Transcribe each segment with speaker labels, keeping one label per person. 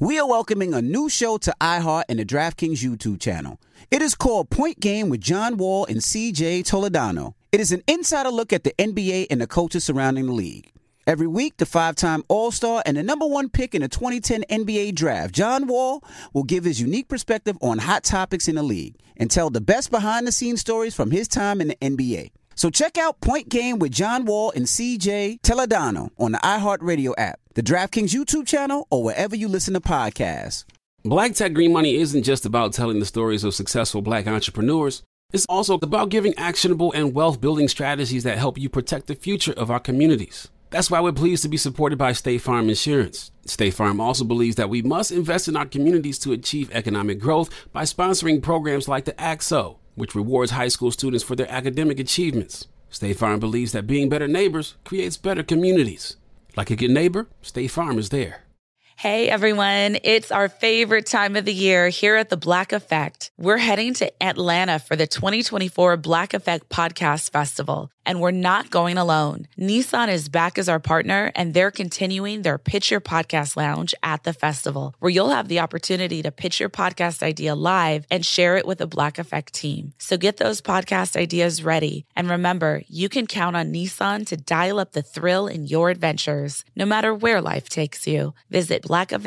Speaker 1: We are welcoming a new show to iHeart and the DraftKings YouTube channel. It is called Point Game with John Wall and CJ Toledano. It is an insider look at the NBA and the coaches surrounding the league. Every week, the 5-time All-Star and the number one pick in the 2010 NBA Draft, John Wall, will give his unique perspective on hot topics in the league and tell the best behind-the-scenes stories from his time in the NBA. So check out Point Game with John Wall and CJ Toledano on the iHeartRadio app, the DraftKings YouTube channel, or wherever you listen to podcasts.
Speaker 2: Black Tech Green Money isn't just about telling the stories of successful Black entrepreneurs. It's also about giving actionable and wealth-building strategies that help you protect the future of our communities. That's why we're pleased to be supported by State Farm Insurance. State Farm also believes that we must invest in our communities to achieve economic growth by sponsoring programs like the ACT-SO, which rewards high school students for their academic achievements. State Farm believes that being better neighbors creates better communities. Like a good neighbor, State Farm is there.
Speaker 3: Hey everyone, it's our favorite time of the year here at The Black Effect. We're heading to Atlanta for the 2024 Black Effect Podcast Festival, and we're not going alone. Nissan is back as our partner, and they're continuing their Pitch Your Podcast Lounge at the festival, where you'll have the opportunity to pitch your podcast idea live and share it with the Black Effect team. So get those podcast ideas ready. And remember, you can count on Nissan to dial up the thrill in your adventures, no matter where life takes you. Visit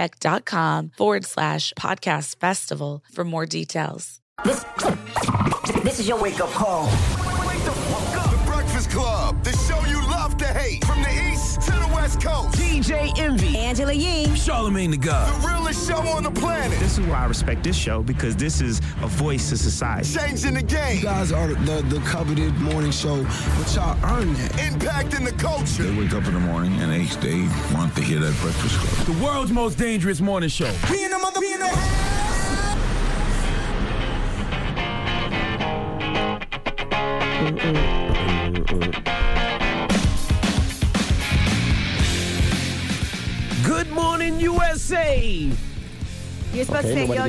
Speaker 3: blackeffect.com/podcast festival for more details.
Speaker 4: This is your wake-up call.
Speaker 5: Wake the fuck up. The Breakfast Club, the show you love to hate. From the East to the West Coast.
Speaker 4: DJ Envy. Angela Yee.
Speaker 6: Charlamagne the God.
Speaker 5: The realest show on the planet.
Speaker 7: This is why I respect this show, because this is a voice to society.
Speaker 5: Changing the game.
Speaker 8: You guys are the coveted morning show, but y'all earn that.
Speaker 5: Impacting the culture.
Speaker 9: They wake up in the morning and they want to hear that Breakfast Club.
Speaker 6: The world's most dangerous morning show.
Speaker 5: We in the mother, we in the
Speaker 6: Good morning, USA.
Speaker 10: You're supposed to say yo.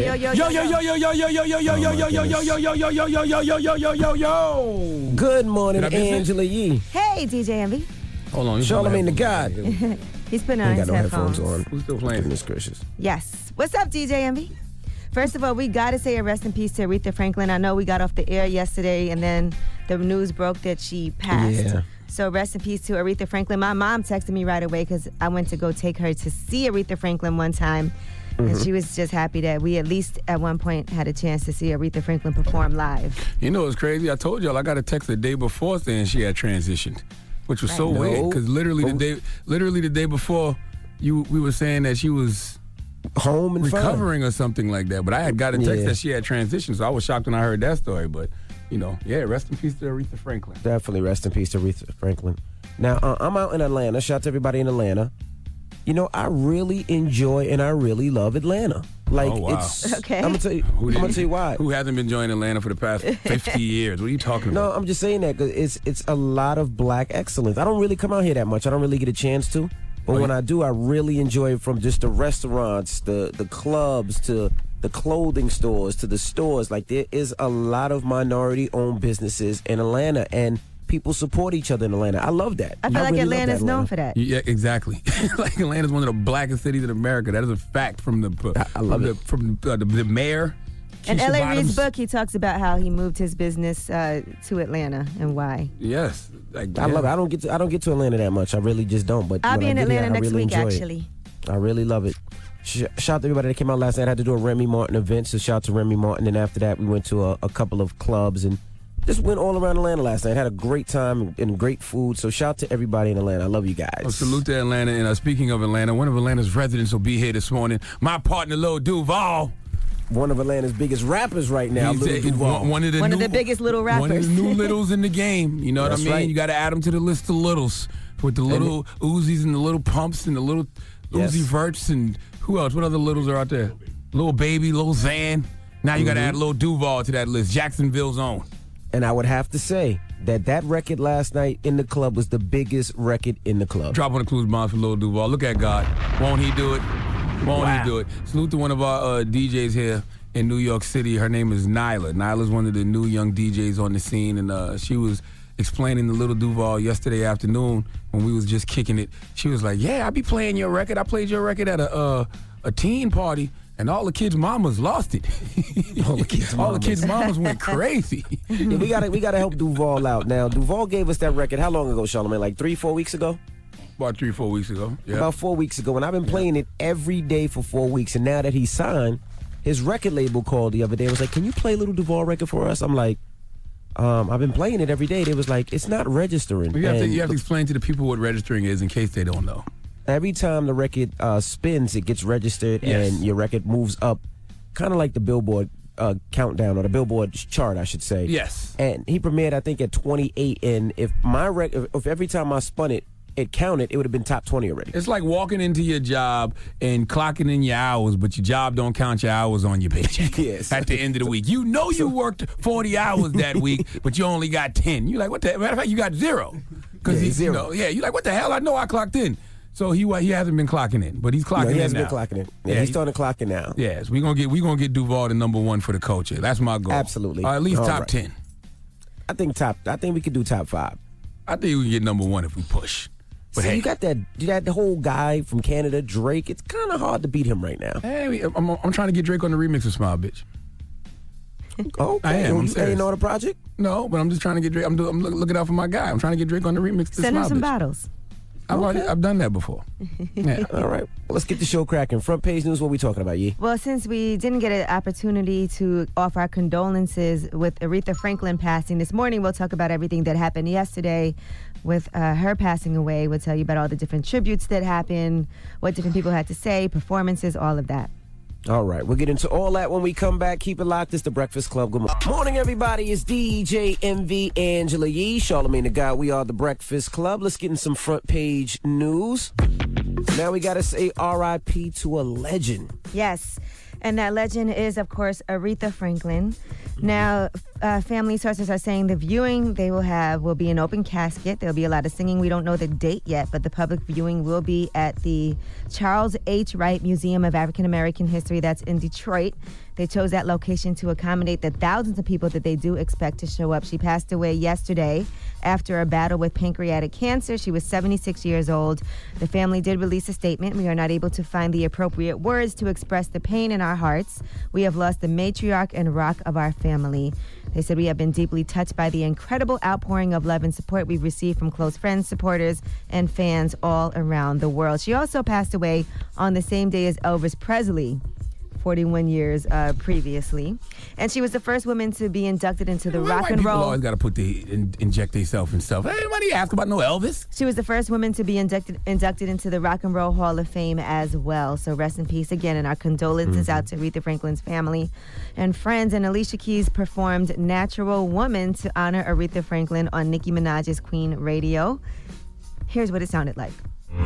Speaker 11: Good morning, Angela Yee.
Speaker 10: Hey, DJ Envy.
Speaker 6: Hold on.
Speaker 11: Charlamagne the God.
Speaker 10: He's putting on his headphones.
Speaker 6: Who's still playing?
Speaker 11: Goodness gracious.
Speaker 10: Yes. What's up, DJ Envy? First of all, we got to say a rest in peace to Aretha Franklin. I know we got off the air yesterday, and then the news broke that she passed.
Speaker 11: Yeah.
Speaker 10: So rest in peace to Aretha Franklin. My mom texted me right away because I went to go take her to see Aretha Franklin one time. And she was just happy that we at least at one point had a chance to see Aretha Franklin perform live.
Speaker 12: You know what's crazy? I told y'all I got a text the day before saying she had transitioned, which was so weird because literally the day before, we were saying that she was
Speaker 11: home and
Speaker 12: recovering or something like that. But I had got a text that she had transitioned, so I was shocked when I heard that story. But rest in peace to Aretha Franklin.
Speaker 11: Definitely rest in peace to Aretha Franklin. Now I'm out in Atlanta. Shout out to everybody in Atlanta. You know, I really enjoy and I really love Atlanta. Like, it's okay. I'm gonna tell you why.
Speaker 12: Who hasn't been enjoying Atlanta for the past 50 years? What are you talking about?
Speaker 11: No, I'm just saying that because it's a lot of Black excellence. I don't really come out here that much. I don't really get a chance to. But when I do, I really enjoy it, from just the restaurants, the clubs, to the clothing stores, to the stores. Like, there is a lot of minority-owned businesses in Atlanta, and people support each other in Atlanta. I love that.
Speaker 10: I feel like really Atlanta's known for that.
Speaker 12: Yeah, exactly. Like, Atlanta's one of the blackest cities in America. That is a fact from the mayor.
Speaker 10: In L.A. Reid's book, he talks about how he moved his business to Atlanta and why.
Speaker 12: Yes,
Speaker 11: I love it. I don't get to Atlanta that much. I really just don't. But
Speaker 10: I'll be in Atlanta next week, actually.
Speaker 11: I really love it. Shout out to everybody that came out last night. I had to do a Remy Martin event, so shout out to Remy Martin. And after that, we went to a couple of clubs and just went all around Atlanta last night. Had a great time and great food. So shout out to everybody in Atlanta. I love you guys.
Speaker 12: Well, salute to Atlanta. And speaking of Atlanta, one of Atlanta's residents will be here this morning. My partner, Lil Duval.
Speaker 11: One of Atlanta's biggest rappers right now, Lil Duval.
Speaker 10: One of the biggest little rappers.
Speaker 12: One of the new littles in the game. You know what I mean?
Speaker 11: Right.
Speaker 12: You got to add them to the list of littles. With the little Uzis and the little Pumps and the little Uzi Verts and who else? What other littles are out there? Lil Baby, Lil Xan. Now you got to add Lil Duval to that list. Jacksonville's own.
Speaker 11: And I would have to say that record last night in the club was the biggest record in the club.
Speaker 12: Drop on the clues bomb for Lil Duval. Look at God. Won't he do it? Won't he do it? Salute to one of our DJs here in New York City. Her name is Nyla. Nyla's one of the new young DJs on the scene, and she was explaining to Lil Duval yesterday afternoon when we was just kicking it. She was like, "Yeah, I be playing your record. I played your record at a a teen party, and all the kids' mamas lost it. all the kids' mamas went crazy.
Speaker 11: Yeah, we gotta help Duval out now. Duval gave us that record how long ago, Charlamagne? Like 3-4 weeks ago?
Speaker 12: About 3-4 weeks ago. Yeah.
Speaker 11: About 4 weeks ago, and I've been playing it every day for 4 weeks. And now that he's signed, his record label called the other day and was like, "Can you play a little Duval record for us?" I'm like, I've been playing it every day. They was like, "It's not registering."
Speaker 12: You have to explain to the people what registering is in case they don't know.
Speaker 11: Every time the record spins, it gets registered, and your record moves up, kind of like the Billboard countdown or the Billboard chart, I should say.
Speaker 12: Yes.
Speaker 11: And he premiered, I think, at 28. And if every time I spun it, it counted, it would have been top 20 already.
Speaker 12: It's like walking into your job and clocking in your hours, but your job don't count your hours on your paycheck.
Speaker 11: Yes.
Speaker 12: At the end of the week. You know you worked 40 hours that week, but you only got 10. You're like, what the matter of fact, you got 0. Because
Speaker 11: zero.
Speaker 12: You're like, what the hell? I know I clocked in. So he hasn't been clocking in, but he's clocking in now.
Speaker 11: He hasn't been clocking in. Yeah, he's starting to clock in now.
Speaker 12: Yes, we're gonna get Duval to number 1 for the culture. That's my goal.
Speaker 11: Absolutely.
Speaker 12: Or at least
Speaker 11: All
Speaker 12: top
Speaker 11: right.
Speaker 12: 10.
Speaker 11: I think we could do top 5.
Speaker 12: I think we can get number 1 if we push. But
Speaker 11: so
Speaker 12: hey,
Speaker 11: you got the whole guy from Canada, Drake. It's kind of hard to beat him right now.
Speaker 12: Hey, I'm trying to get Drake on the remix of Smile Bitch.
Speaker 11: Okay.
Speaker 12: I am. I'm
Speaker 11: You ain't
Speaker 12: serious.
Speaker 11: on the project?
Speaker 12: No, but I'm just trying to get Drake. I'm looking out for my guy. I'm trying to get Drake on the remix to
Speaker 10: Send
Speaker 12: Smile
Speaker 10: him some
Speaker 12: Bitch.
Speaker 10: bottles.
Speaker 12: I've done that before. Yeah.
Speaker 11: All right. Well, let's get the show cracking. Front page news, what we talking about, Yee?
Speaker 10: Well, since we didn't get an opportunity to offer our condolences with Aretha Franklin passing this morning, we'll talk about everything that happened yesterday with her passing away. We'll tell you about all the different tributes that happened, what different people had to say, performances, all of that.
Speaker 11: All right, we'll get into all that when we come back. Keep it locked. It's The Breakfast Club. Good morning, everybody. It's DJ MV Angela Yee, Charlamagne the God. We are The Breakfast Club. Let's get in some front page news. Now we got to say R.I.P. to a legend.
Speaker 10: Yes, and that legend is, of course, Aretha Franklin. Now, family sources are saying the viewing they will be an open casket. There'll be a lot of singing. We don't know the date yet, but the public viewing will be at the Charles H. Wright Museum of African American History. That's in Detroit. They chose that location to accommodate the thousands of people that they do expect to show up. She passed away yesterday after a battle with pancreatic cancer. She was 76 years old. The family did release a statement. We are not able to find the appropriate words to express the pain in our hearts. We have lost the matriarch and rock of our family. They said we have been deeply touched by the incredible outpouring of love and support we've received from close friends, supporters, and fans all around the world. She also passed away on the same day as Elvis Presley, 41 years previously. And she was the first woman to be inducted into the Rock and Roll.
Speaker 12: People always got to inject themselves and stuff. Anybody ask about no Elvis?
Speaker 10: She was the first woman to be inducted into the Rock and Roll Hall of Fame as well. So rest in peace again, and our condolences out to Aretha Franklin's family and friends. And Alicia Keys performed Natural Woman to honor Aretha Franklin on Nicki Minaj's Queen Radio. Here's what it sounded like.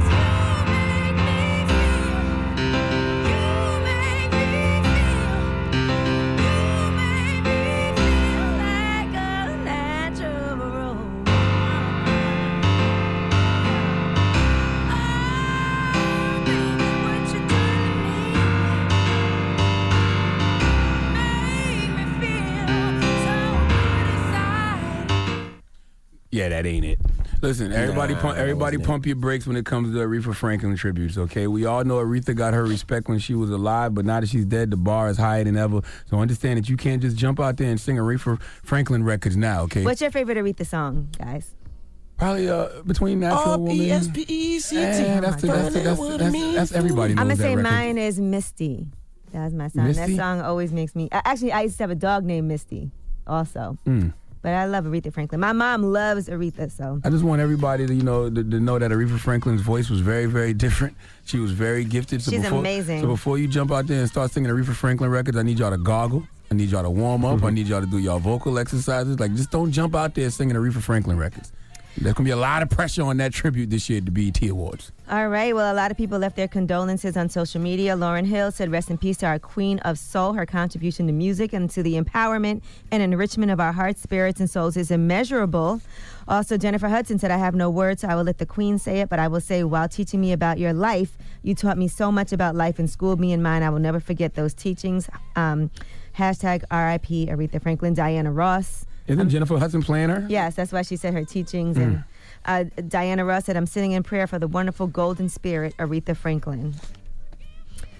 Speaker 12: Yeah, that ain't it. Listen, everybody pump your brakes when it comes to Aretha Franklin tributes, okay? We all know Aretha got her respect when she was alive, but now that she's dead, the bar is higher than ever. So understand that you can't just jump out there and sing Aretha Franklin records now, okay?
Speaker 10: What's your favorite Aretha song, guys?
Speaker 12: Probably Between Natural Woman.
Speaker 11: R-E-S-P-E-C-T.
Speaker 12: Yeah, that's everybody knows
Speaker 10: I'm going to
Speaker 12: that
Speaker 10: say
Speaker 12: record.
Speaker 10: mine is Misty. That was my song.
Speaker 12: Misty?
Speaker 10: That song always makes me... Actually, I used to have a dog named Misty also. But I love Aretha Franklin. My mom loves Aretha, so...
Speaker 12: I just want everybody to know that Aretha Franklin's voice was very, very different. She was very gifted. So
Speaker 10: She's amazing.
Speaker 12: So before you jump out there and start singing Aretha Franklin records, I need y'all to goggle. I need y'all to warm up. I need y'all to do y'all vocal exercises. Like, just don't jump out there singing Aretha Franklin records. There's going to be a lot of pressure on that tribute this year at the BET Awards.
Speaker 10: All right. Well, a lot of people left their condolences on social media. Lauryn Hill said, "Rest in peace to our queen of soul. Her contribution to music and to the empowerment and enrichment of our hearts, spirits, and souls is immeasurable." Also, Jennifer Hudson said, "I have no words, so I will let the queen say it, but I will say, while teaching me about your life, you taught me so much about life and schooled me in mine. I will never forget those teachings." Hashtag RIP Aretha Franklin. Diana Ross.
Speaker 12: Isn't Jennifer Hudson playing her?
Speaker 10: Yes, that's why she said her teachings. And Diana Ross said, "I'm sitting in prayer for the wonderful golden spirit, Aretha Franklin."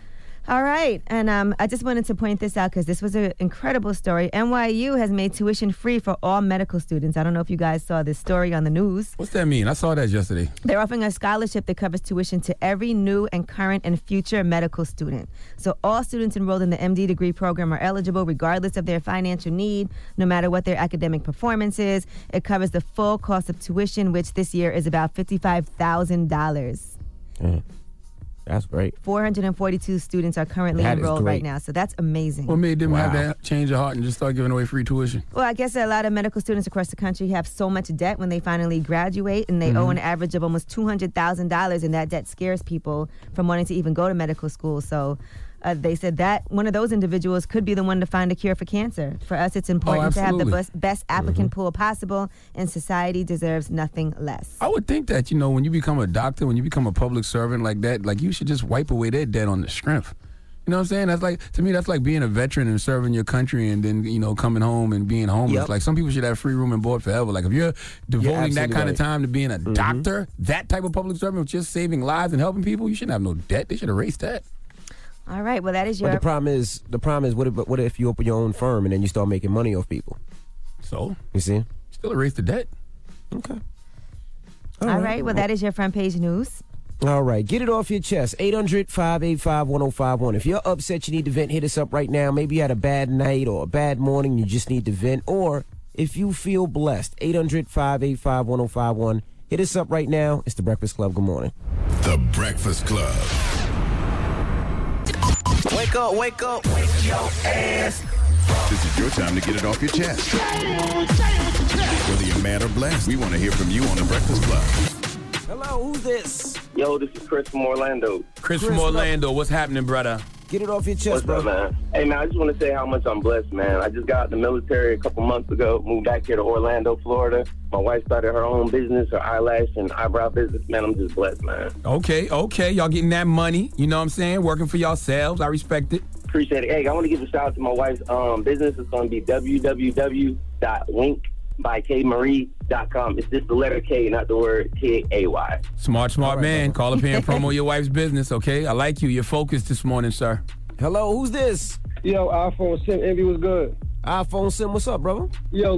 Speaker 10: All right, and I just wanted to point this out because this was an incredible story. NYU has made tuition free for all medical students. I don't know if you guys saw this story on the news.
Speaker 12: What's that mean? I saw that yesterday.
Speaker 10: They're offering a scholarship that covers tuition to every new and current and future medical student. So all students enrolled in the MD degree program are eligible regardless of their financial need, no matter what their academic performance is. It covers the full cost of tuition, which this year is about $55,000.
Speaker 11: That's great.
Speaker 10: 442 students are currently enrolled right now, so that's amazing.
Speaker 12: What made them have that change of heart and just start giving away free tuition?
Speaker 10: Well, I guess a lot of medical students across the country have so much debt when they finally graduate, and they owe an average of almost $200,000, and that debt scares people from wanting to even go to medical school. So they said that one of those individuals could be the one to find a cure for cancer. For us, it's important to have the best applicant pool possible, and society deserves nothing less.
Speaker 12: I would think that, when you become a doctor, when you become a public servant like that, like you should just wipe away that debt on the strength. You know what I'm saying? That's like, to me, that's like being a veteran and serving your country and then, coming home and being homeless. Yep. Like some people should have free room and board forever. Like if you're devoting that kind of time to being a doctor, that type of public servant with just saving lives and helping people, you shouldn't have no debt. They should erase that.
Speaker 10: All right, well, that is your...
Speaker 11: But the problem is, what if you open your own firm and then you start making money off people?
Speaker 12: So?
Speaker 11: You see?
Speaker 12: Still erase the debt.
Speaker 11: Okay.
Speaker 10: All right, well, that is your front page news.
Speaker 11: All right, get it off your chest. 800-585-1051. If you're upset, you need to vent, hit us up right now. Maybe you had a bad night or a bad morning, you just need to vent. Or if you feel blessed, 800-585-1051. Hit us up right now. It's The Breakfast Club. Good morning.
Speaker 5: The Breakfast Club.
Speaker 8: Wake up, wake up, wake your ass.
Speaker 5: This is your time to get it off your chest. Whether you're mad or blessed, we want to hear from you on The Breakfast Club.
Speaker 11: Hello, who's this?
Speaker 13: Yo, this is Chris from Orlando.
Speaker 12: Chris from Orlando, what's happening, brother?
Speaker 11: Get it off your chest,
Speaker 13: bro. Man? Hey, man, I just want to say how much I'm blessed, man. I just got out of the military a couple months ago, moved back here to Orlando, Florida. My wife started her own business, her eyelash and eyebrow business. Man, I'm just blessed, man.
Speaker 12: Okay. Y'all getting that money, you know what I'm saying? Working for yourselves. I respect it.
Speaker 13: Appreciate it. Hey, I want to give a shout out to my wife's business. It's going to be www.linkbykmarie.com. It's just the letter K, not the word K-A-Y.
Speaker 12: Smart man. Call up here and promo your wife's business, okay? I like you. You're focused this morning, sir.
Speaker 11: Hello, who's this?
Speaker 14: Yo, iPhone Sim, Envy was good.
Speaker 11: iPhone Sim, what's up, brother?
Speaker 14: Yo,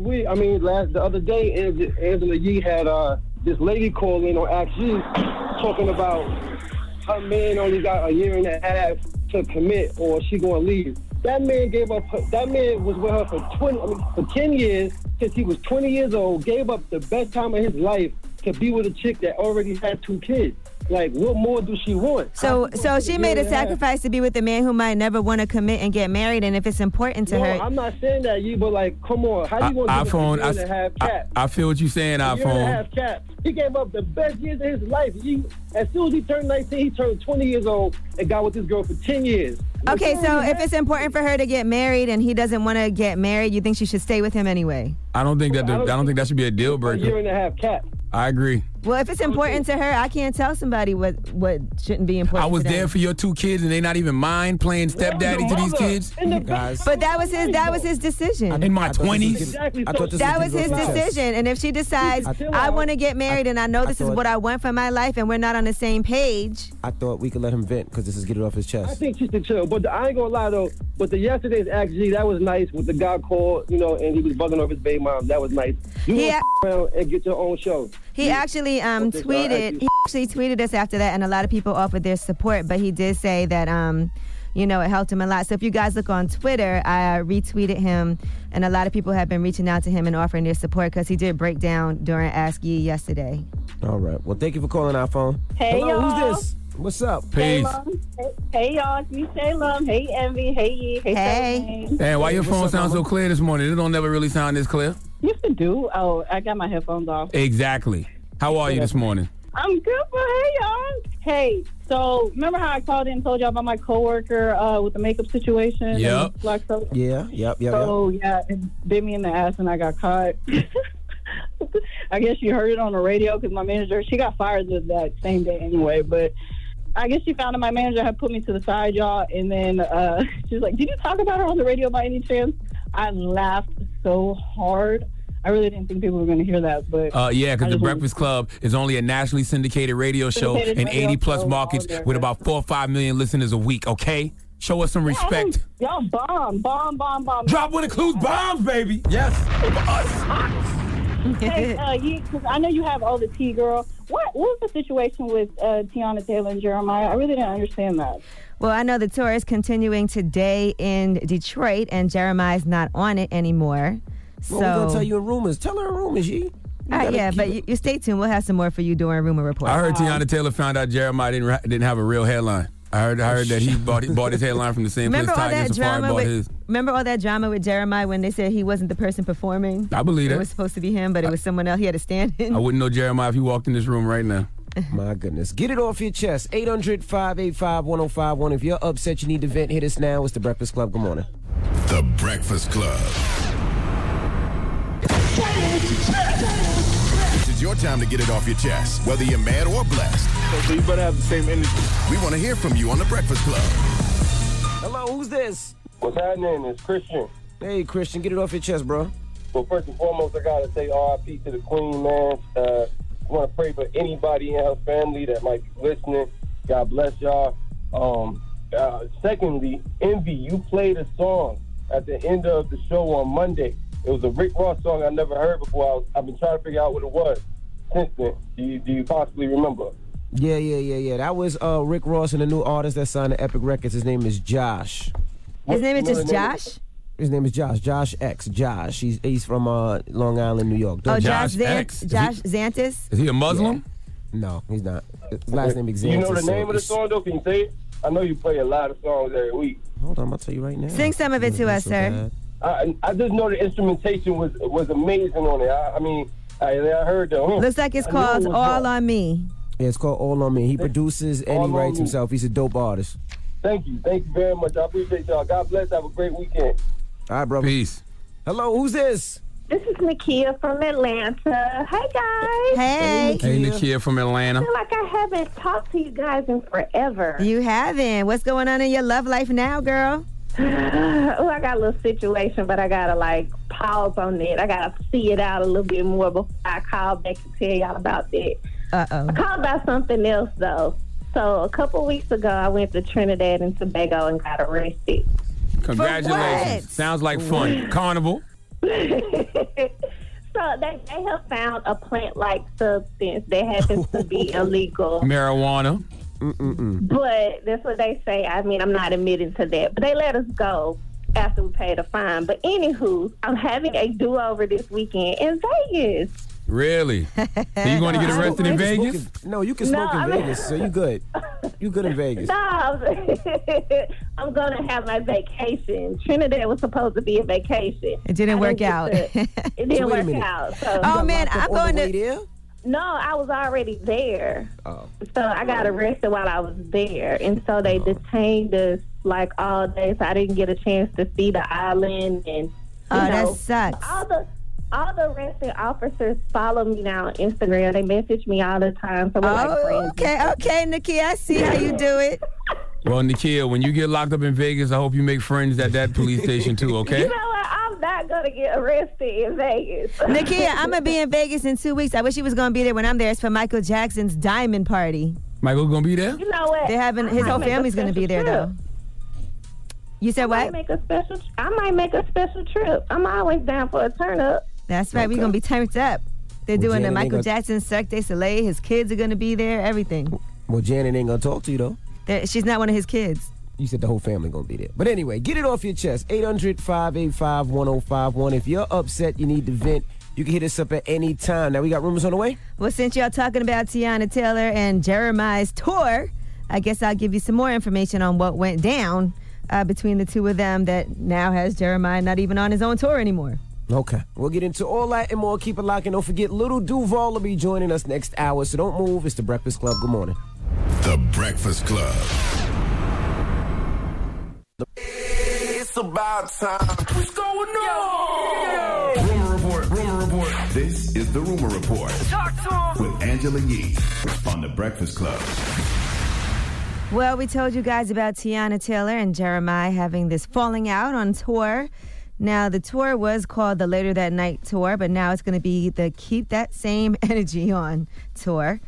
Speaker 14: the other day, Angela Yee had this lady call in on Ask Yee talking about her man only got a year and a half to commit or she gonna leave. That man was with her for 10 years, since he was 20 years old, gave up the best time of his life to be with a chick that already had 2 kids. Like, what more do she want?
Speaker 10: So she made a sacrifice to be with a man who might never want to commit and get married, and if it's important to her...
Speaker 14: No, I'm not saying that, but like, come on. How you going to do a year and a half cap?
Speaker 12: I feel what you're saying, iPhone.
Speaker 14: A year and a half cap. He gave up the best years of his life. As soon as he turned 19, he turned 20 years old and got with this girl for 10 years.
Speaker 10: Okay, so if it's important for her to get married and he doesn't want to get married, you think she should stay with him anyway?
Speaker 12: I don't think that should be a deal breaker.
Speaker 14: A year and a half cap.
Speaker 12: I agree.
Speaker 10: Well, if it's important to her, I can't tell somebody what shouldn't be important.
Speaker 12: I was there for your 2 kids, and they not even mind playing stepdaddy to these kids.
Speaker 10: But that was his decision.
Speaker 12: In my 20s,
Speaker 14: exactly.
Speaker 10: That was his decision. And if she decides I want to get married and I know this is what I want for my life, and we're not on the same page,
Speaker 11: I thought we could let him vent because this is get it off his chest.
Speaker 14: I think she should chill. But I ain't gonna lie though. But yesterday's Ask G, that was nice. With the guy called, and he was bugging off his baby mom. That was nice. You around and get your own show.
Speaker 10: He actually tweeted. He actually tweeted us after that, and a lot of people offered their support. But he did say that it helped him a lot. So if you guys look on Twitter, I retweeted him, and a lot of people have been reaching out to him and offering their support because he did break down during Ask Yee yesterday.
Speaker 11: All right. Well, thank you for calling our phone.
Speaker 15: Hey,
Speaker 11: hello,
Speaker 15: y'all.
Speaker 11: who's this? What's up?
Speaker 12: Peace.
Speaker 15: Hey, y'all. It's me, Salem. Hey, Envy. Hey, Yee.
Speaker 10: Hey.
Speaker 12: Hey, why your phone sound so clear this morning? It don't never really sound this clear.
Speaker 15: Used to do. Oh, I got my headphones off.
Speaker 12: Exactly. How are you this morning?
Speaker 15: I'm good, but hey, y'all. Hey, so remember how I called in and told y'all about my coworker with the makeup situation?
Speaker 12: Yep.
Speaker 11: Yep.
Speaker 15: So, yeah, it bit me in the ass and I got caught. I guess you heard it on the radio because my manager, she got fired that same day anyway, but I guess she found out my manager had put me to the side, y'all, and then she's like, did you talk about her on the radio by any chance? I laughed so hard. I really didn't think people were going to hear that. But
Speaker 12: yeah, because The Breakfast Club is only a nationally syndicated radio show in 80-plus markets with about 4 or 5 million listeners a week, okay? Show us some respect.
Speaker 15: Y'all bomb.
Speaker 12: Drop one includes bombs, baby. Yes.
Speaker 15: Hey, because I know you have all the tea, girl. What was the situation with Teyana Taylor and Jeremiah? I really didn't understand that.
Speaker 10: Well, I know the tour is continuing today in Detroit, and Jeremiah's not on it anymore. So
Speaker 11: we're going to tell you in rumors. Tell her in rumors, G.
Speaker 10: Yeah, but you stay tuned. We'll have some more for you during Rumor Report.
Speaker 12: I heard Teyana Taylor found out Jeremiah didn't have a real hairline. I heard that he bought his headline from the same place Tiger Safari bought his.
Speaker 10: Remember all that drama with Jeremiah when they said he wasn't the person performing?
Speaker 12: I believe
Speaker 10: it.
Speaker 12: It
Speaker 10: was supposed to be him, but it was someone else. He had to stand in.
Speaker 12: I wouldn't know Jeremiah if he walked in this room right now.
Speaker 11: My goodness. Get it off your chest. 800-585-1051. If you're upset, you need to vent, hit us now. It's The Breakfast Club. Good morning.
Speaker 5: The Breakfast Club. This is your time to get it off your chest, whether you're mad or blessed.
Speaker 14: So you better have the same energy.
Speaker 5: We want to hear from you on The Breakfast Club.
Speaker 11: Hello, who's this?
Speaker 14: What's happening? It's Christian.
Speaker 11: Hey, Christian, get it off your chest, bro.
Speaker 14: Well, first and foremost, I got to say R.I.P. to the Queen, man. I want to pray for anybody in her family that might be listening. God bless y'all. Secondly, Envy, you played a song at the end of the show on Monday. It was a Rick Ross song I never heard before. I've been trying to figure out what it was since then. Do you possibly remember?
Speaker 11: Yeah. That was Rick Ross and a new artist that signed to Epic Records. His name is Josh.
Speaker 10: His name is just Josh?
Speaker 11: His name is Josh. Josh X. Josh. He's from Long Island, New York.
Speaker 10: Josh Xantis?
Speaker 12: Is he a Muslim?
Speaker 11: Yeah. No, he's not. His last name is Xantis.
Speaker 14: You know the name of the song, though? Can you say it? I know you play a lot of songs every week.
Speaker 11: Hold on, I'll tell you right now.
Speaker 10: Sing some of it to us, sir.
Speaker 14: I just know the instrumentation was amazing on it. I heard the.
Speaker 10: Looks like it's called All On Me.
Speaker 11: Yeah, it's called All On Me. He produces and he writes himself. He's a dope artist.
Speaker 14: Thank you very much. I appreciate y'all. God bless. Have a great weekend.
Speaker 11: All right, brother.
Speaker 12: Peace.
Speaker 11: Hello, who's this?
Speaker 16: This is Nakia from Atlanta. Hey, guys.
Speaker 10: Hey.
Speaker 12: Hey, Nakia from Atlanta.
Speaker 16: I feel like I haven't talked to you guys in forever.
Speaker 10: You haven't. What's going on in your love life now, girl?
Speaker 16: I got a little situation, but I got to, pause on it. I got to see it out a little bit more before I call back and tell y'all about that.
Speaker 10: Uh-oh.
Speaker 16: I called about something else, though. So a couple weeks ago, I went to Trinidad and Tobago and got arrested.
Speaker 12: Congratulations. Sounds like fun. Carnival.
Speaker 16: So they have found a plant-like substance that happens to be illegal.
Speaker 12: Marijuana.
Speaker 16: But that's what they say. I mean, I'm not admitting to that. But they let us go after we paid a fine. But anywho, I'm having a do-over this weekend in Vegas.
Speaker 12: Really? So you going to get arrested in Vegas?
Speaker 11: No, you can smoke in Vegas, so you good. You good in Vegas.
Speaker 16: No, I'm going to have my vacation. Trinidad was supposed to be a vacation.
Speaker 10: It didn't work out.
Speaker 16: It didn't work out. So
Speaker 10: oh, man, I'm going to...
Speaker 11: There?
Speaker 16: No, I was already there.
Speaker 11: Oh.
Speaker 16: So I got arrested while I was there. And so they detained us all day, so I didn't get a chance to see the island. And
Speaker 10: that sucks.
Speaker 16: All the arresting officers follow me now on Instagram. They message me all the time. So we're friends.
Speaker 10: Okay, Nakia, I see how you do it.
Speaker 12: Well, Nakia, when you get locked up in Vegas, I hope you make friends at that police station too, okay?
Speaker 16: You know what? I'm not going to get arrested in Vegas.
Speaker 10: Nakia, I'm going to be in Vegas in 2 weeks. I wish he was going to be there when I'm there. It's for Michael Jackson's Diamond Party.
Speaker 12: Michael's going to be there?
Speaker 16: You know what?
Speaker 10: They're having his whole family's going to be there, though. You said what?
Speaker 16: I might make a special trip. I'm always down for a turn up.
Speaker 10: That's right. We're going to be turned up. They're doing the Michael Jackson Cirque du Soleil. His kids are going to be there, everything.
Speaker 11: Well, Janet ain't going to talk to you, though.
Speaker 10: She's not one of his kids.
Speaker 11: You said the whole family going to be there. But anyway, get it off your chest. 800-585-1051. If you're upset, you need to vent, you can hit us up at any time. Now, we got rumors on the way?
Speaker 10: Well, since y'all talking about Teyana Taylor and Jeremiah's tour, I guess I'll give you some more information on what went down between the two of them that now has Jeremiah not even on his own tour anymore.
Speaker 11: Okay. We'll get into all that and more. Keep it locked and don't forget, Little Duval will be joining us next hour, so don't move. It's The Breakfast Club. Good morning.
Speaker 5: The Breakfast Club.
Speaker 17: It's about time. What's going on?
Speaker 5: Rumor report. This is the Rumor Report.
Speaker 17: Talk to him.
Speaker 5: With Angela Yee on The Breakfast Club.
Speaker 10: Well, we told you guys about Teyana Taylor and Jeremiah having this falling out on tour. Now, the tour was called the Later That Night Tour, but now it's going to be the Keep That Same Energy On Tour.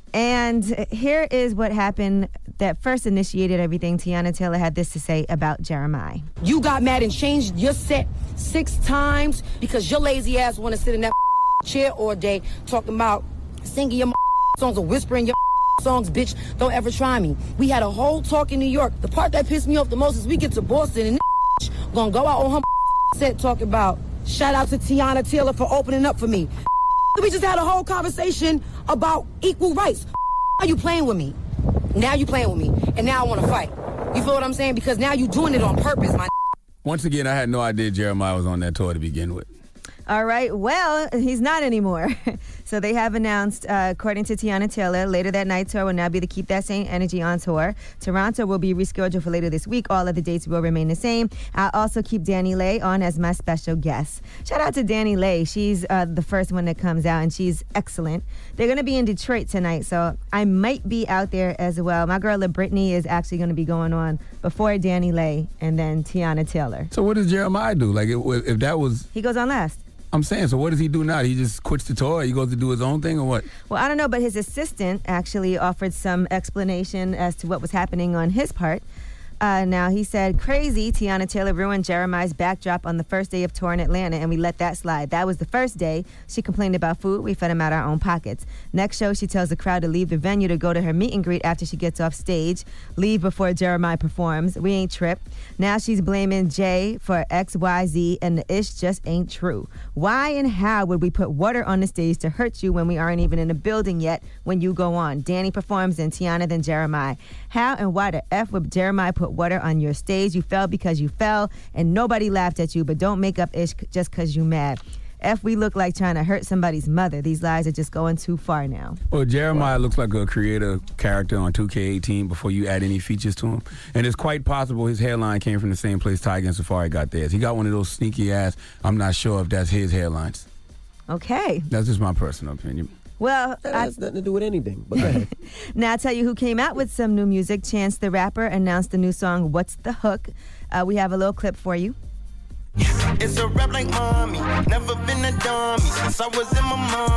Speaker 10: And here is what happened that first initiated everything. Tiana Taylor had this to say about Jeremiah.
Speaker 18: You got mad and changed your set 6 times because your lazy ass want to sit in that chair all day talking about singing your songs or whispering your songs, bitch. Don't ever try me. We had a whole talk in New York. The part that pissed me off the most is we get to Boston and this gonna go out on her set talking about shout out to Tiana Taylor for opening up for me. We just had a whole conversation about equal rights. Are you playing with me? Now you playing with me, and now I want to fight. You feel what I'm saying? Because now you doing it on purpose, my.
Speaker 12: Once again, I had no idea Jeremiah was on that tour to begin with.
Speaker 10: All right. Well, he's not anymore. So they have announced, according to Tiana Taylor, Later That Night tour will now be the Keep That Same Energy On tour. Toronto will be rescheduled for later this week. All of the dates will remain the same. I'll also keep Danny Lay on as my special guest. Shout out to Danny Lay. She's the first one that comes out, and she's excellent. They're going to be in Detroit tonight, so I might be out there as well. My girl, LaBrittany, is actually going to be going on before Danny Lay and then Tiana Taylor.
Speaker 12: So what does Jeremiah do? Like, if that was...
Speaker 10: He goes on last.
Speaker 12: I'm saying, so what does he do now? He just quits the tour? He goes to do his own thing or what?
Speaker 10: Well, I don't know, but his assistant actually offered some explanation as to what was happening on his part. Now, he said, crazy, Tiana Taylor ruined Jeremiah's backdrop on the first day of tour in Atlanta, and we let that slide. That was the first day. She complained about food. We fed him out our own pockets. Next show, she tells the crowd to leave the venue to go to her meet and greet after she gets off stage. Leave before Jeremiah performs. We ain't tripped. Now she's blaming Jay for XYZ, and the ish just ain't true. Why and how would we put water on the stage to hurt you when we aren't even in the building yet when you go on? Danny performs, then Tiana, then Jeremiah. How and why the F would Jeremiah put water on your stage? You fell because you fell, and nobody laughed at you, but don't make up ish just because you mad. F, we look like trying to hurt somebody's mother. These lies are just going too far now.
Speaker 12: Well, Jeremiah looks like a creator character on 2K18 before you add any features to him. And it's quite possible his hairline came from the same place Tiger and Safari got theirs. He got one of those sneaky ass, I'm not sure if that's his hairlines.
Speaker 10: Okay.
Speaker 12: That's just my personal opinion.
Speaker 10: Well,
Speaker 11: that has nothing to do with anything. But go ahead.
Speaker 10: Now, I'll tell you who came out with some new music. Chance the Rapper announced the new song, What's the Hook? We have a little clip for you.
Speaker 17: It's a rap like mommy, never been a dummy since I was in my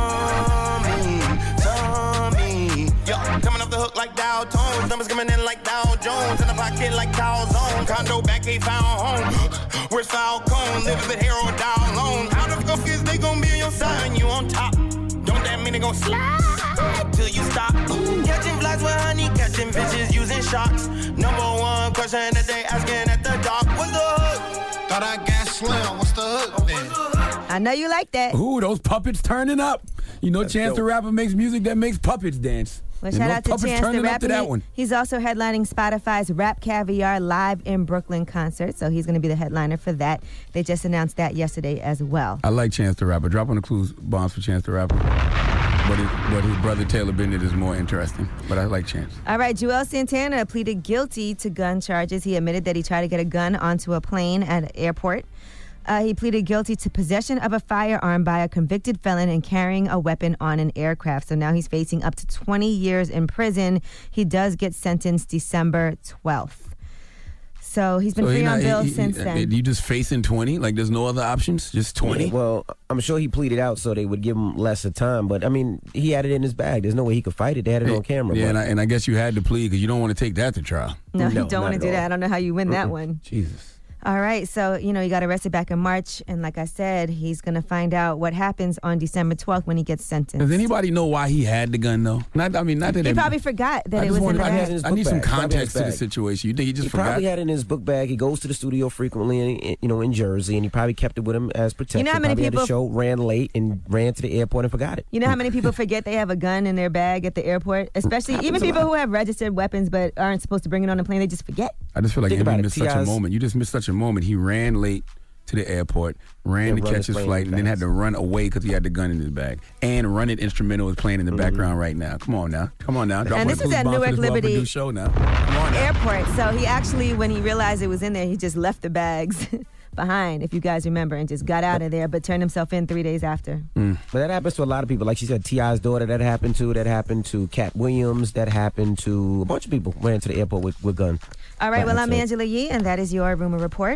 Speaker 17: mommy, tummy. Yo, coming off the hook like Dow Jones, numbers coming in like Dow Jones, in the pocket like Dow Zone, condo back ain't found home. Where's Falcone? Live a bit here or down loan. How the fuck is they gonna be on your side and you on top? Don't that mean they gon' slide till you stop? Catching flies with honey, catching bitches using shots. Number one question that they asking at the dock, what's the hook? Thought I got slim, what's the hook then?
Speaker 10: I know you like that.
Speaker 12: Ooh, those puppets turning up. You know, Chance the Rapper makes music that makes puppets dance.
Speaker 10: Well, shout out to Chance the Rapper. He's also headlining Spotify's Rap Caviar Live in Brooklyn concert, so he's going to be the headliner for that. They just announced that yesterday as well.
Speaker 12: I like Chance the Rapper. Drop on the clues bombs for Chance the Rapper. But his brother Taylor Bennett is more interesting. But I like Chance.
Speaker 10: All right, Joel Santana pleaded guilty to gun charges. He admitted that he tried to get a gun onto a plane at an airport. He pleaded guilty to possession of a firearm by a convicted felon and carrying a weapon on an aircraft. So now he's facing up to 20 years in prison. He does get sentenced December 12th. So he's been free on bail since then.
Speaker 12: You just facing 20? Like there's no other options? Just 20?
Speaker 11: Well, I'm sure he pleaded out so they would give him lesser time. But, I mean, he had it in his bag. There's no way he could fight it. They had it on camera.
Speaker 12: Yeah, and I guess you had to plead because you don't want to take that to trial.
Speaker 10: No, you don't want to do that. I don't know how you win that one.
Speaker 12: Jesus.
Speaker 10: All right, so, he got arrested back in March, and like I said, he's going to find out what happens on December 12th when he gets sentenced.
Speaker 12: Does anybody know why he had the gun, though? Not that
Speaker 10: he probably forgot that it was in the bag.
Speaker 12: I need some context to the situation. You think he just forgot?
Speaker 11: He probably had it in his book bag. He goes to the studio frequently, in Jersey, and he probably kept it with him as protection.
Speaker 10: You know how many people
Speaker 11: had a show, ran late, and ran to the airport and forgot it.
Speaker 10: You know how many people forget they have a gun in their bag at the airport? Especially even people who have registered weapons but aren't supposed to bring it on the plane. They just forget.
Speaker 12: I just feel like Envy missed such a moment. You just missed such a moment. He ran late to the airport, ran to catch his flight, and then had to run away because he had the gun in his bag. And Run It Instrumental is playing in the background right now. Come on now.
Speaker 10: And this is at Newark Liberty
Speaker 12: show now. Come on now.
Speaker 10: Airport. So he actually, when he realized it was in there, he just left the bags behind, if you guys remember, and just got out of there, but turned himself in 3 days after.
Speaker 11: But that happens to a lot of people. Like she said, T.I.'s daughter, that happened to Cat Williams, that happened to a bunch of people ran to the airport with guns.
Speaker 10: All right, well, I'm Angela Yee, and that is your Rumor Report.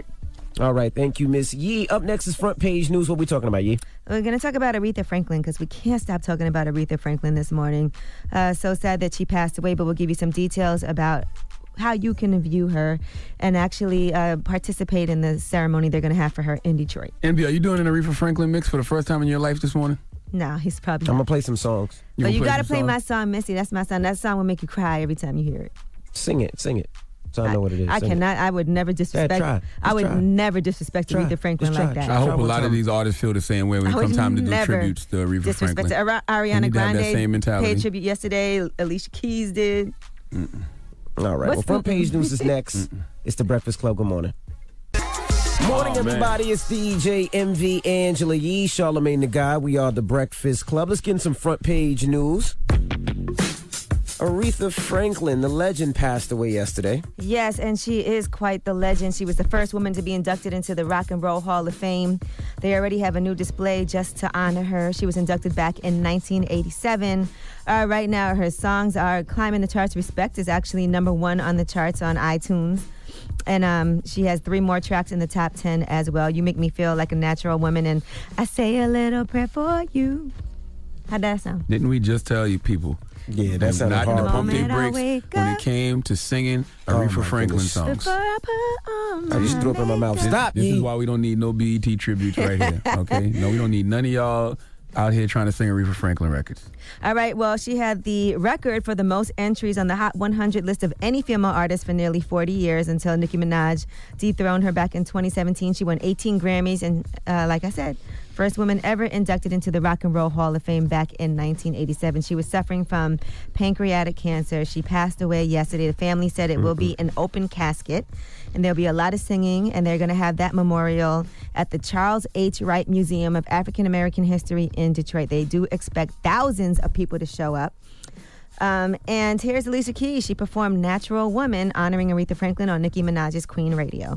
Speaker 11: All right, thank you, Miss Yee. Up next is Front Page News. What we talking about, Yee?
Speaker 10: We're going to talk about Aretha Franklin because we can't stop talking about Aretha Franklin this morning. So sad that she passed away, but we'll give you some details about how you can view her and actually participate in the ceremony they're going to have for her in Detroit.
Speaker 12: Envy, are you doing an Aretha Franklin mix for the first time in your life this morning?
Speaker 10: No, he's probably
Speaker 11: I'm
Speaker 10: not.
Speaker 11: going to play some songs.
Speaker 10: But you got to play my song, Missy. That's my song. That song will make you cry every time you hear it.
Speaker 11: Sing it. So I know what it is.
Speaker 10: I cannot. I would never disrespect. I would never disrespect Aretha Franklin like that.
Speaker 12: I hope a lot of these artists feel the same way when it comes time to do tributes to Aretha Franklin.
Speaker 10: Ariana Grande
Speaker 12: that same mentality.
Speaker 10: paid tribute yesterday. Alicia Keys did.
Speaker 11: All right. Well, Front Page News is next. It's the Breakfast Club. Good morning. Morning, everybody. It's DJ MV, Angela Yee, Charlamagne the Guy. We are the Breakfast Club. Let's get in some Front Page News. Aretha Franklin, the legend, passed away yesterday.
Speaker 10: Yes, and she is quite the legend. She was the first woman to be inducted into the Rock and Roll Hall of Fame. They already have a new display just to honor her. She was inducted back in 1987. Right now, her songs are climbing the charts. Respect is actually #1 on the charts on iTunes. And she has 3 more tracks in the top 10 as well. You Make Me Feel Like a Natural Woman and I Say a Little Prayer for You. How'd that sound?
Speaker 12: Didn't we just tell you people?
Speaker 11: Yeah, that sounded hard.
Speaker 12: Not to pump their brakes when it came to singing Aretha Franklin songs.
Speaker 11: I just threw up in my mouth. Stop,
Speaker 12: This is why we don't need no BET tributes right here, okay? No, we don't need none of y'all out here trying to sing Aretha Franklin records.
Speaker 10: All right, well, she had the record for the most entries on the Hot 100 list of any female artist for nearly 40 years until Nicki Minaj dethroned her back in 2017. She won 18 Grammys and, like I said, first woman ever inducted into the Rock and Roll Hall of Fame back in 1987. She was suffering from pancreatic cancer. She passed away yesterday. The family said it will be an open casket, and there'll be a lot of singing, and they're going to have that memorial at the Charles H. Wright Museum of African American History in Detroit. They do expect thousands of people to show up. And here's Alicia Keys. She performed Natural Woman, honoring Aretha Franklin on Nicki Minaj's Queen Radio.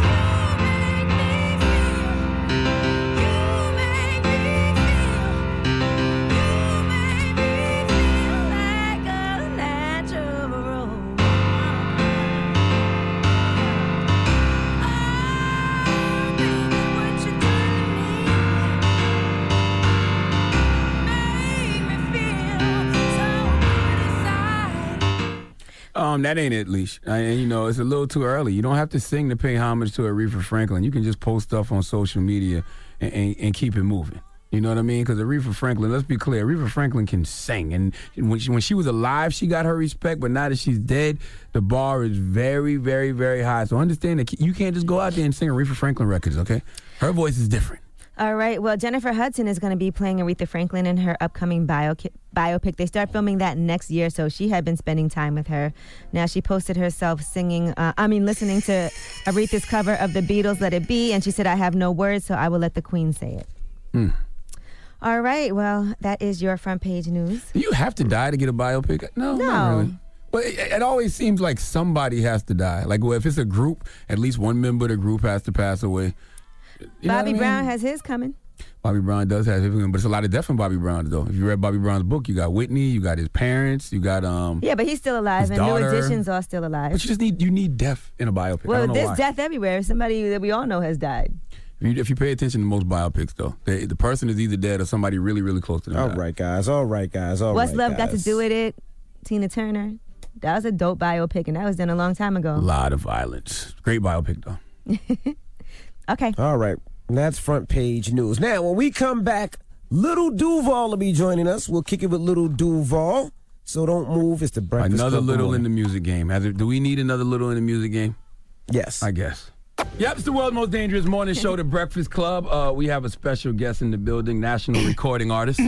Speaker 12: That ain't it, Leash. You know, it's a little too early. You don't have to sing to pay homage to Aretha Franklin. You can just post stuff on social media and keep it moving. You know what I mean? Because Aretha Franklin, let's be clear, Aretha Franklin can sing. And when she was alive, she got her respect. But now that she's dead, the bar is very, very, very high. So understand that you can't just go out there and sing Aretha Franklin records, okay? Her voice is different.
Speaker 10: All right. Well, Jennifer Hudson is going to be playing Aretha Franklin in her upcoming biopic. They start filming that next year, so she had been spending time with her. Now, she posted herself listening to Aretha's cover of the Beatles' Let It Be, and she said, I have no words, so I will let the Queen say it. All right. Well, that is your Front Page News.
Speaker 12: Do you have to die to get a biopic? No. Not really. But it always seems like somebody has to die. Like, well, if it's a group, at least one member of the group has to pass away.
Speaker 10: Bobby Brown has his coming.
Speaker 12: Bobby Brown does have his coming, but it's a lot of death in Bobby Brown, though. If you read Bobby Brown's book, you got Whitney, you got his parents, you got
Speaker 10: Yeah, but he's still alive, and
Speaker 12: daughter.
Speaker 10: New Editions are still alive.
Speaker 12: But you need death in a biopic.
Speaker 10: Well,
Speaker 12: I don't know
Speaker 10: there's
Speaker 12: why.
Speaker 10: death everywhere. Somebody that we all know has died.
Speaker 12: If you pay attention to most biopics, though, the person is either dead or somebody really, really close to them.
Speaker 11: All right, guys.
Speaker 10: What's Love Got to Do with it? Tina Turner. That was a dope biopic, and that was done a long time ago.
Speaker 12: A lot of violence. Great biopic, though.
Speaker 10: Okay.
Speaker 11: All right. That's Front Page News. Now, when we come back, Little Duval will be joining us. We'll kick it with Little Duval. So don't move. It's the Breakfast
Speaker 12: Another
Speaker 11: Club.
Speaker 12: little in the music game. Do we need another little in the music game?
Speaker 11: Yes.
Speaker 12: I guess. Yep, it's the world's most dangerous morning show, The Breakfast Club. We have a special guest in the building, national recording artist,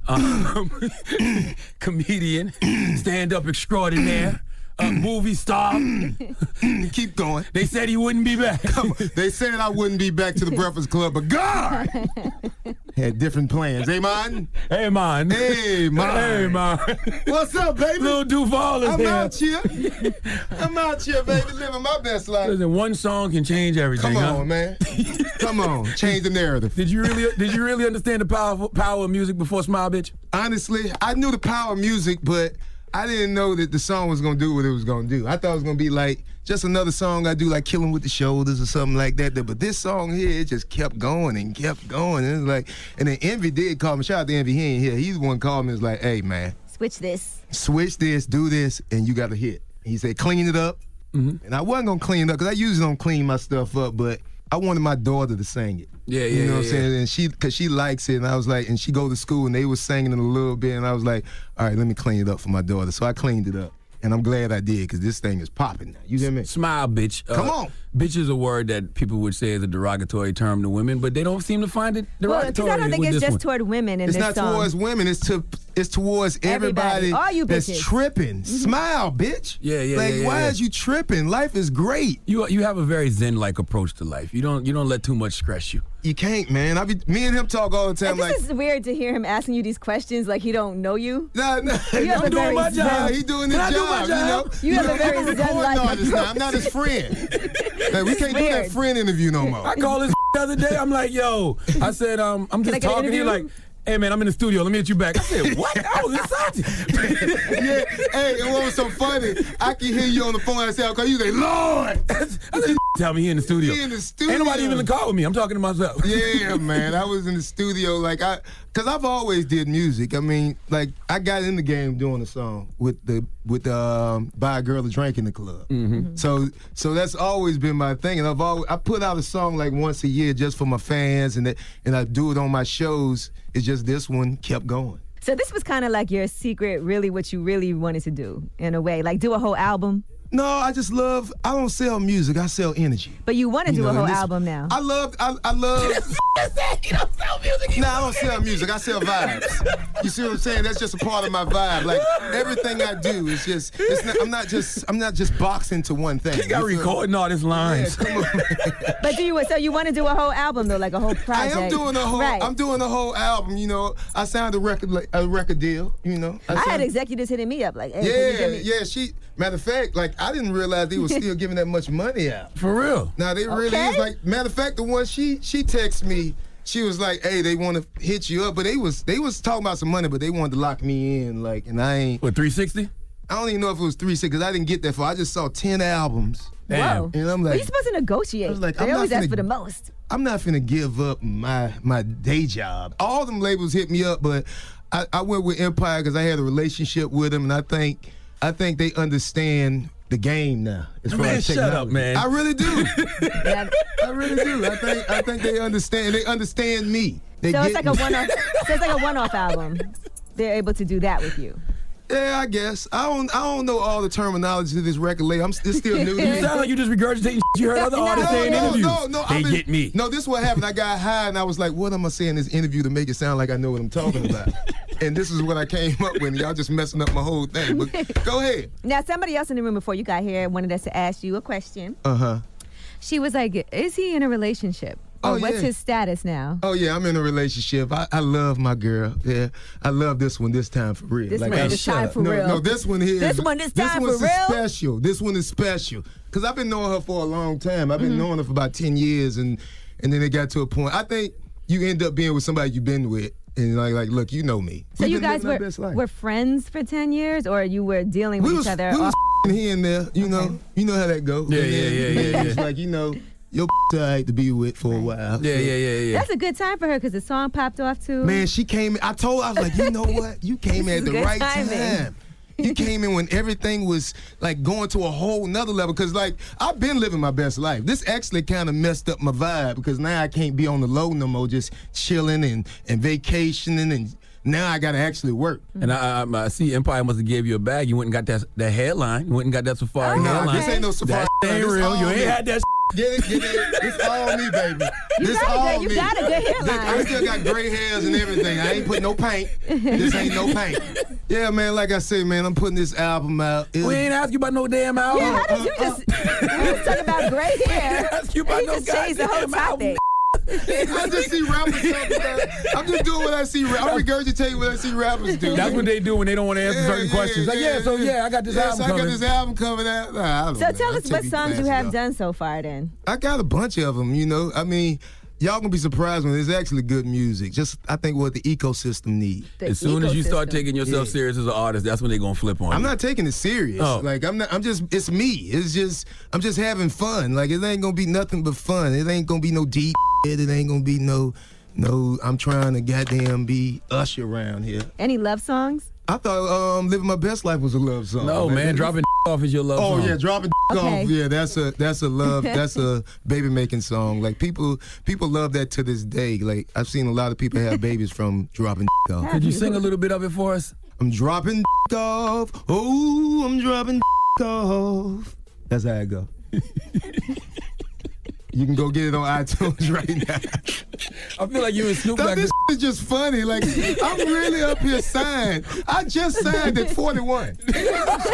Speaker 12: comedian, stand-up extraordinaire, movie star.
Speaker 19: Keep going.
Speaker 12: They said he wouldn't be back.
Speaker 19: Come on. They said I wouldn't be back to the Breakfast Club, but God had different plans. Hey, man.
Speaker 12: Hey, man.
Speaker 19: Hey, man.
Speaker 12: Hey, man.
Speaker 19: What's up, baby?
Speaker 12: Little Duval is here.
Speaker 19: I'm out here, baby, living my best life.
Speaker 12: Listen, one song can change everything.
Speaker 19: Come on, man. Come on. Change the narrative.
Speaker 12: Did you really understand the power of music before Smile Bitch?
Speaker 19: Honestly, I knew the power of music, but I didn't know that the song was gonna do what it was gonna do. I thought it was gonna be like just another song I do, like Killing with the Shoulders or something like that. But this song here, it just kept going and kept going. And it was like, and then Envy did call me. Shout out to Envy, he ain't here. He's the one called me. Was like, hey man,
Speaker 10: switch this,
Speaker 19: do this, and you got a hit. He said, clean it up. Mm-hmm. And I wasn't gonna clean it up because I usually don't clean my stuff up, but I wanted my daughter to sing it.
Speaker 12: Yeah,
Speaker 19: you know what I'm saying? And because she likes it, and I was like, and she go to school, and they was singing it a little bit, and I was like, all right, let me clean it up for my daughter. So I cleaned it up. And I'm glad I did, because this thing is popping now. You hear me?
Speaker 12: Smile, bitch.
Speaker 19: Come on.
Speaker 12: Bitch is a word that people would say is a derogatory term to women, but they don't seem to find it derogatory.
Speaker 10: Well, I don't think it's just toward women in
Speaker 19: this
Speaker 10: song.
Speaker 19: It's not towards women. It's towards everybody
Speaker 10: all you
Speaker 19: that's
Speaker 10: bitches.
Speaker 19: tripping.
Speaker 10: Mm-hmm.
Speaker 19: Smile, bitch.
Speaker 12: Yeah.
Speaker 19: Like, why is you tripping? Life is great.
Speaker 12: You have a very zen-like approach to life. You don't let too much stress you.
Speaker 19: You can't, man. Me and him talk all the time.
Speaker 10: This is weird to hear him asking you these questions like he don't know you.
Speaker 19: Nah. I'm doing my job. He doing his job.
Speaker 12: Do my job?
Speaker 10: You have a very zen-like approach.
Speaker 19: I'm not his friend. Like, we can't do that friend interview no more.
Speaker 12: I called his the other day. I'm like, yo. I said, I'm just talking. He's like, hey, man, I'm in the studio. Let me hit you back. I said, what? I was excited.
Speaker 19: Yeah. Hey, and what was so funny, I can hear you on the phone. I say, I'll call you. Say, Lord.
Speaker 12: I said, tell me he in the studio.
Speaker 19: He in the studio.
Speaker 12: Ain't nobody even in the car with me. I'm talking to myself.
Speaker 19: Yeah, man. I was in the studio. Because I've always did music. I mean, like, I got in the game doing a song with Buy a Girl a Drink in the Club.
Speaker 12: Mm-hmm.
Speaker 19: So that's always been my thing. And I put out a song like once a year just for my fans, and I do it on my shows. It's just this one kept going.
Speaker 10: So this was kind of like your secret, really what you really wanted to do, in a way. Like, do a whole album?
Speaker 19: No, I don't sell music, I sell energy.
Speaker 10: But you want to do a whole album now.
Speaker 19: I love
Speaker 12: You don't sell music.
Speaker 19: No, I don't sell music, I sell vibes. You see what I'm saying? That's just a part of my vibe. Like, everything I do is just, I'm not just boxing to one thing.
Speaker 12: He got recording all his lines.
Speaker 19: Yeah, come on.
Speaker 10: But so you want to do a whole album though, like a whole project?
Speaker 19: I'm doing a whole album, you know. I signed a record deal, you know.
Speaker 10: I had executives hitting me up like, hey,
Speaker 19: matter of fact, like, I didn't realize they were still giving that much money out.
Speaker 12: For real?
Speaker 19: Now they really is. Like, matter of fact, the one she texted me, she was like, hey, they want to hit you up, but they was talking about some money, but they wanted to lock me in, like, and I ain't.
Speaker 12: What, 360?
Speaker 19: I don't even know if it was 360 because I didn't get that far. I just saw 10 albums.
Speaker 10: Damn.
Speaker 19: And I'm like,
Speaker 10: you're supposed to negotiate.
Speaker 19: I was like,
Speaker 10: they always ask for the most.
Speaker 19: I'm not finna give up my day job. All them labels hit me up, but I went with Empire because I had a relationship with them, and I think they understand the game now.
Speaker 12: Man, shut up, man.
Speaker 19: I really do. I really do. I think they understand. They understand me.
Speaker 10: So it's like a one-off. So it's like a one-off album. They're able to do that with you.
Speaker 19: Yeah, I guess. I don't know all the terminology of this record label. It's still new to me.
Speaker 12: You sound like you just regurgitating you heard other artists say in interviews.
Speaker 19: No,
Speaker 12: they get me.
Speaker 19: No, this is what happened. I got high and I was like, what am I saying in this interview to make it sound like I know what I'm talking about? And this is what I came up with. Y'all just messing up my whole thing. But go ahead.
Speaker 10: Now, somebody else in the room before you got here wanted us to ask you a question.
Speaker 19: Uh-huh.
Speaker 10: She was like, is he in a relationship? Or what's his status now?
Speaker 19: Oh, yeah, I'm in a relationship. I love my girl. Yeah, I love this one this time for real.
Speaker 10: This time for real.
Speaker 19: No, this one here.
Speaker 10: This one this time for real?
Speaker 19: Special. This one is special. Because I've been knowing her for a long time. I've been knowing her for about 10 years, and then it got to a point. I think you end up being with somebody you've been with, and like, look, you know me.
Speaker 10: So you guys were friends for 10 years, or you were dealing with each other?
Speaker 19: We was here and there, you know. You know how that goes.
Speaker 12: Yeah.
Speaker 19: It's like, you know, your I hate to be with for a while.
Speaker 12: Yeah.
Speaker 10: That's a good time for her because the song popped off too.
Speaker 19: Man, she came in. I told her, I was like, you know what? You came in at the right time. You came in when everything was like going to a whole nother level. Because like, I've been living my best life. This actually kind of messed up my vibe because now I can't be on the low no more, just chilling and vacationing, and now I got to actually work.
Speaker 12: And I see Empire must have gave you a bag. You went and got that headline. You went and got that Safari headline.
Speaker 19: No, this ain't no Safari.
Speaker 12: That ain't real. You ain't had that.
Speaker 19: Get it. It's all me, baby.
Speaker 10: You got a good hairline.
Speaker 19: I still got gray hairs and everything. I ain't put no paint. This ain't no paint. Yeah, man, like I said, man, I'm putting this album out.
Speaker 12: We ain't ask you about no damn album.
Speaker 10: Yeah, how did you just... we was talking about gray hair.
Speaker 12: We didn't ask you about no goddamn album.
Speaker 19: I just see rappers talking about it. I'm just doing what I see. I'm regurgitating what I see rappers do.
Speaker 12: That's what they do when they don't want to answer certain questions. Like, I got this album coming.
Speaker 19: I got this album coming out. Nah,
Speaker 10: so tell us what songs you have done so far then.
Speaker 19: I got a bunch of them, you know. I mean, y'all gonna be surprised when it's actually good music. Just I think what the ecosystem needs.
Speaker 12: As soon as you start taking yourself serious as an artist, that's when they're gonna flip on you.
Speaker 19: I'm not taking it serious.
Speaker 12: Oh.
Speaker 19: Like it's me. It's just I'm just having fun. Like it ain't gonna be nothing but fun. It ain't gonna be no deep shit. It ain't gonna be no I'm trying to goddamn be Usher around here.
Speaker 10: Any love songs?
Speaker 19: I thought Living My Best Life was a love song.
Speaker 12: No, man, dropping off is your love song.
Speaker 19: Oh yeah, dropping off. Yeah, that's a love. That's a baby making song. Like people love that to this day. Like I've seen a lot of people have babies from dropping off.
Speaker 12: Could you sing a little bit of it for us?
Speaker 19: I'm dropping off. Oh, I'm dropping off. That's how it go. You can go get it on iTunes right now.
Speaker 12: I feel like you and Snoop Dogg.
Speaker 19: This is just funny. Like, I'm really up here signed. I just signed at 41. This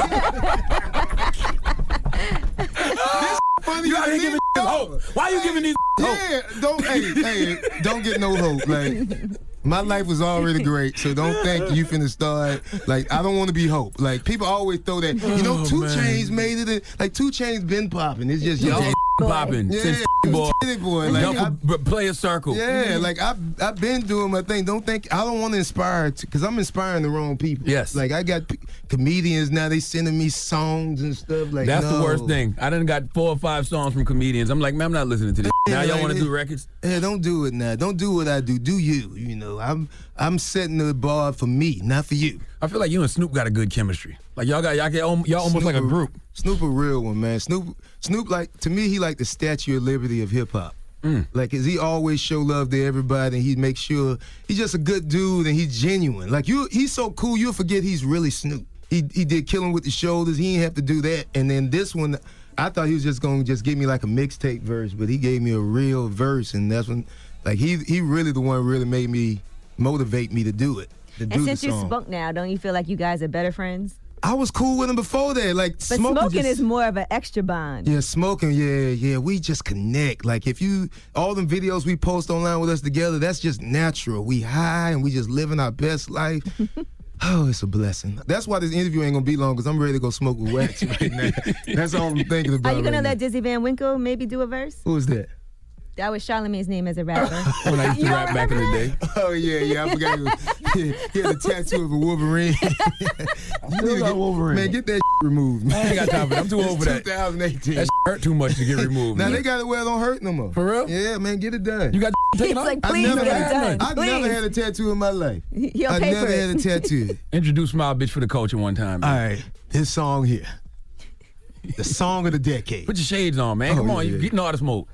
Speaker 19: funny.
Speaker 12: You out here giving hope. Why are you giving these hope?
Speaker 19: Yeah, don't get no hope. Like, my life was already great, so don't think you finna start. Like, I don't want to be hope. Like, people always throw that. You know, 2 Chainz made it. Like, 2 Chainz been popping. It's just y'all
Speaker 12: popping.
Speaker 19: Yeah, boy.
Speaker 12: Like, play a circle.
Speaker 19: Yeah, like I've been doing my thing. Don't think I don't want to inspire because I'm inspiring the wrong people.
Speaker 12: Yes.
Speaker 19: Like I got comedians now. They sending me songs and stuff. Like
Speaker 12: that's the worst thing. I done got 4 or 5 songs from comedians. I'm like, man, I'm not listening to this. Now y'all want to do records?
Speaker 19: Yeah, don't do it now. Don't do what I do. Do you? You know, I'm setting the bar for me, not for you.
Speaker 12: I feel like you and Snoop got a good chemistry. Like y'all almost
Speaker 19: Snoop
Speaker 12: like a group.
Speaker 19: Snoop a real one, man. Snoop like to me he like the Statue of Liberty of hip hop. Like, cause he always show love to everybody, and he make sure he's just a good dude and he's genuine. Like he's so cool you'll forget he's really Snoop. He did Killing with the Shoulders. He didn't have to do that. And then this one, I thought he was just gonna give me like a mixtape verse, but he gave me a real verse, and that's when like he really the one really made me motivate me to do it.
Speaker 10: And since you spoke now, don't you feel like you guys are better friends?
Speaker 19: I was cool with him before that. Like,
Speaker 10: but smoking is more of an extra bond.
Speaker 19: Yeah, smoking, yeah. We just connect. Like, all them videos we post online with us together, that's just natural. We high and we just living our best life. Oh, it's a blessing. That's why this interview ain't gonna be long, because I'm ready to go smoke with Wax right now. That's all I'm thinking about.
Speaker 10: Are you gonna let Dizzy Van Winkle maybe do a verse?
Speaker 19: Who is that?
Speaker 10: That was Charlamagne's name as a rapper.
Speaker 12: When I used to rap back in the day.
Speaker 19: Oh, yeah, I forgot. He had a tattoo of a Wolverine.
Speaker 12: Wolverine.
Speaker 19: Man, get that removed.
Speaker 12: I ain't got time for that. I'm too old for that.
Speaker 19: 2018.
Speaker 12: That hurt too much to get removed.
Speaker 19: Now, they got it where it don't hurt no more.
Speaker 12: For real?
Speaker 19: Yeah, man, get it done.
Speaker 12: You got taken off?
Speaker 10: Like, please get it done.
Speaker 19: I've never had a tattoo in my life.
Speaker 10: He'll pay for it.
Speaker 19: I never had a tattoo.
Speaker 12: Introduce Smile Bitch for the culture one time.
Speaker 19: All right, this song here. The song of the decade.
Speaker 12: Put your shades on, man. Come on, you're getting all the smoke.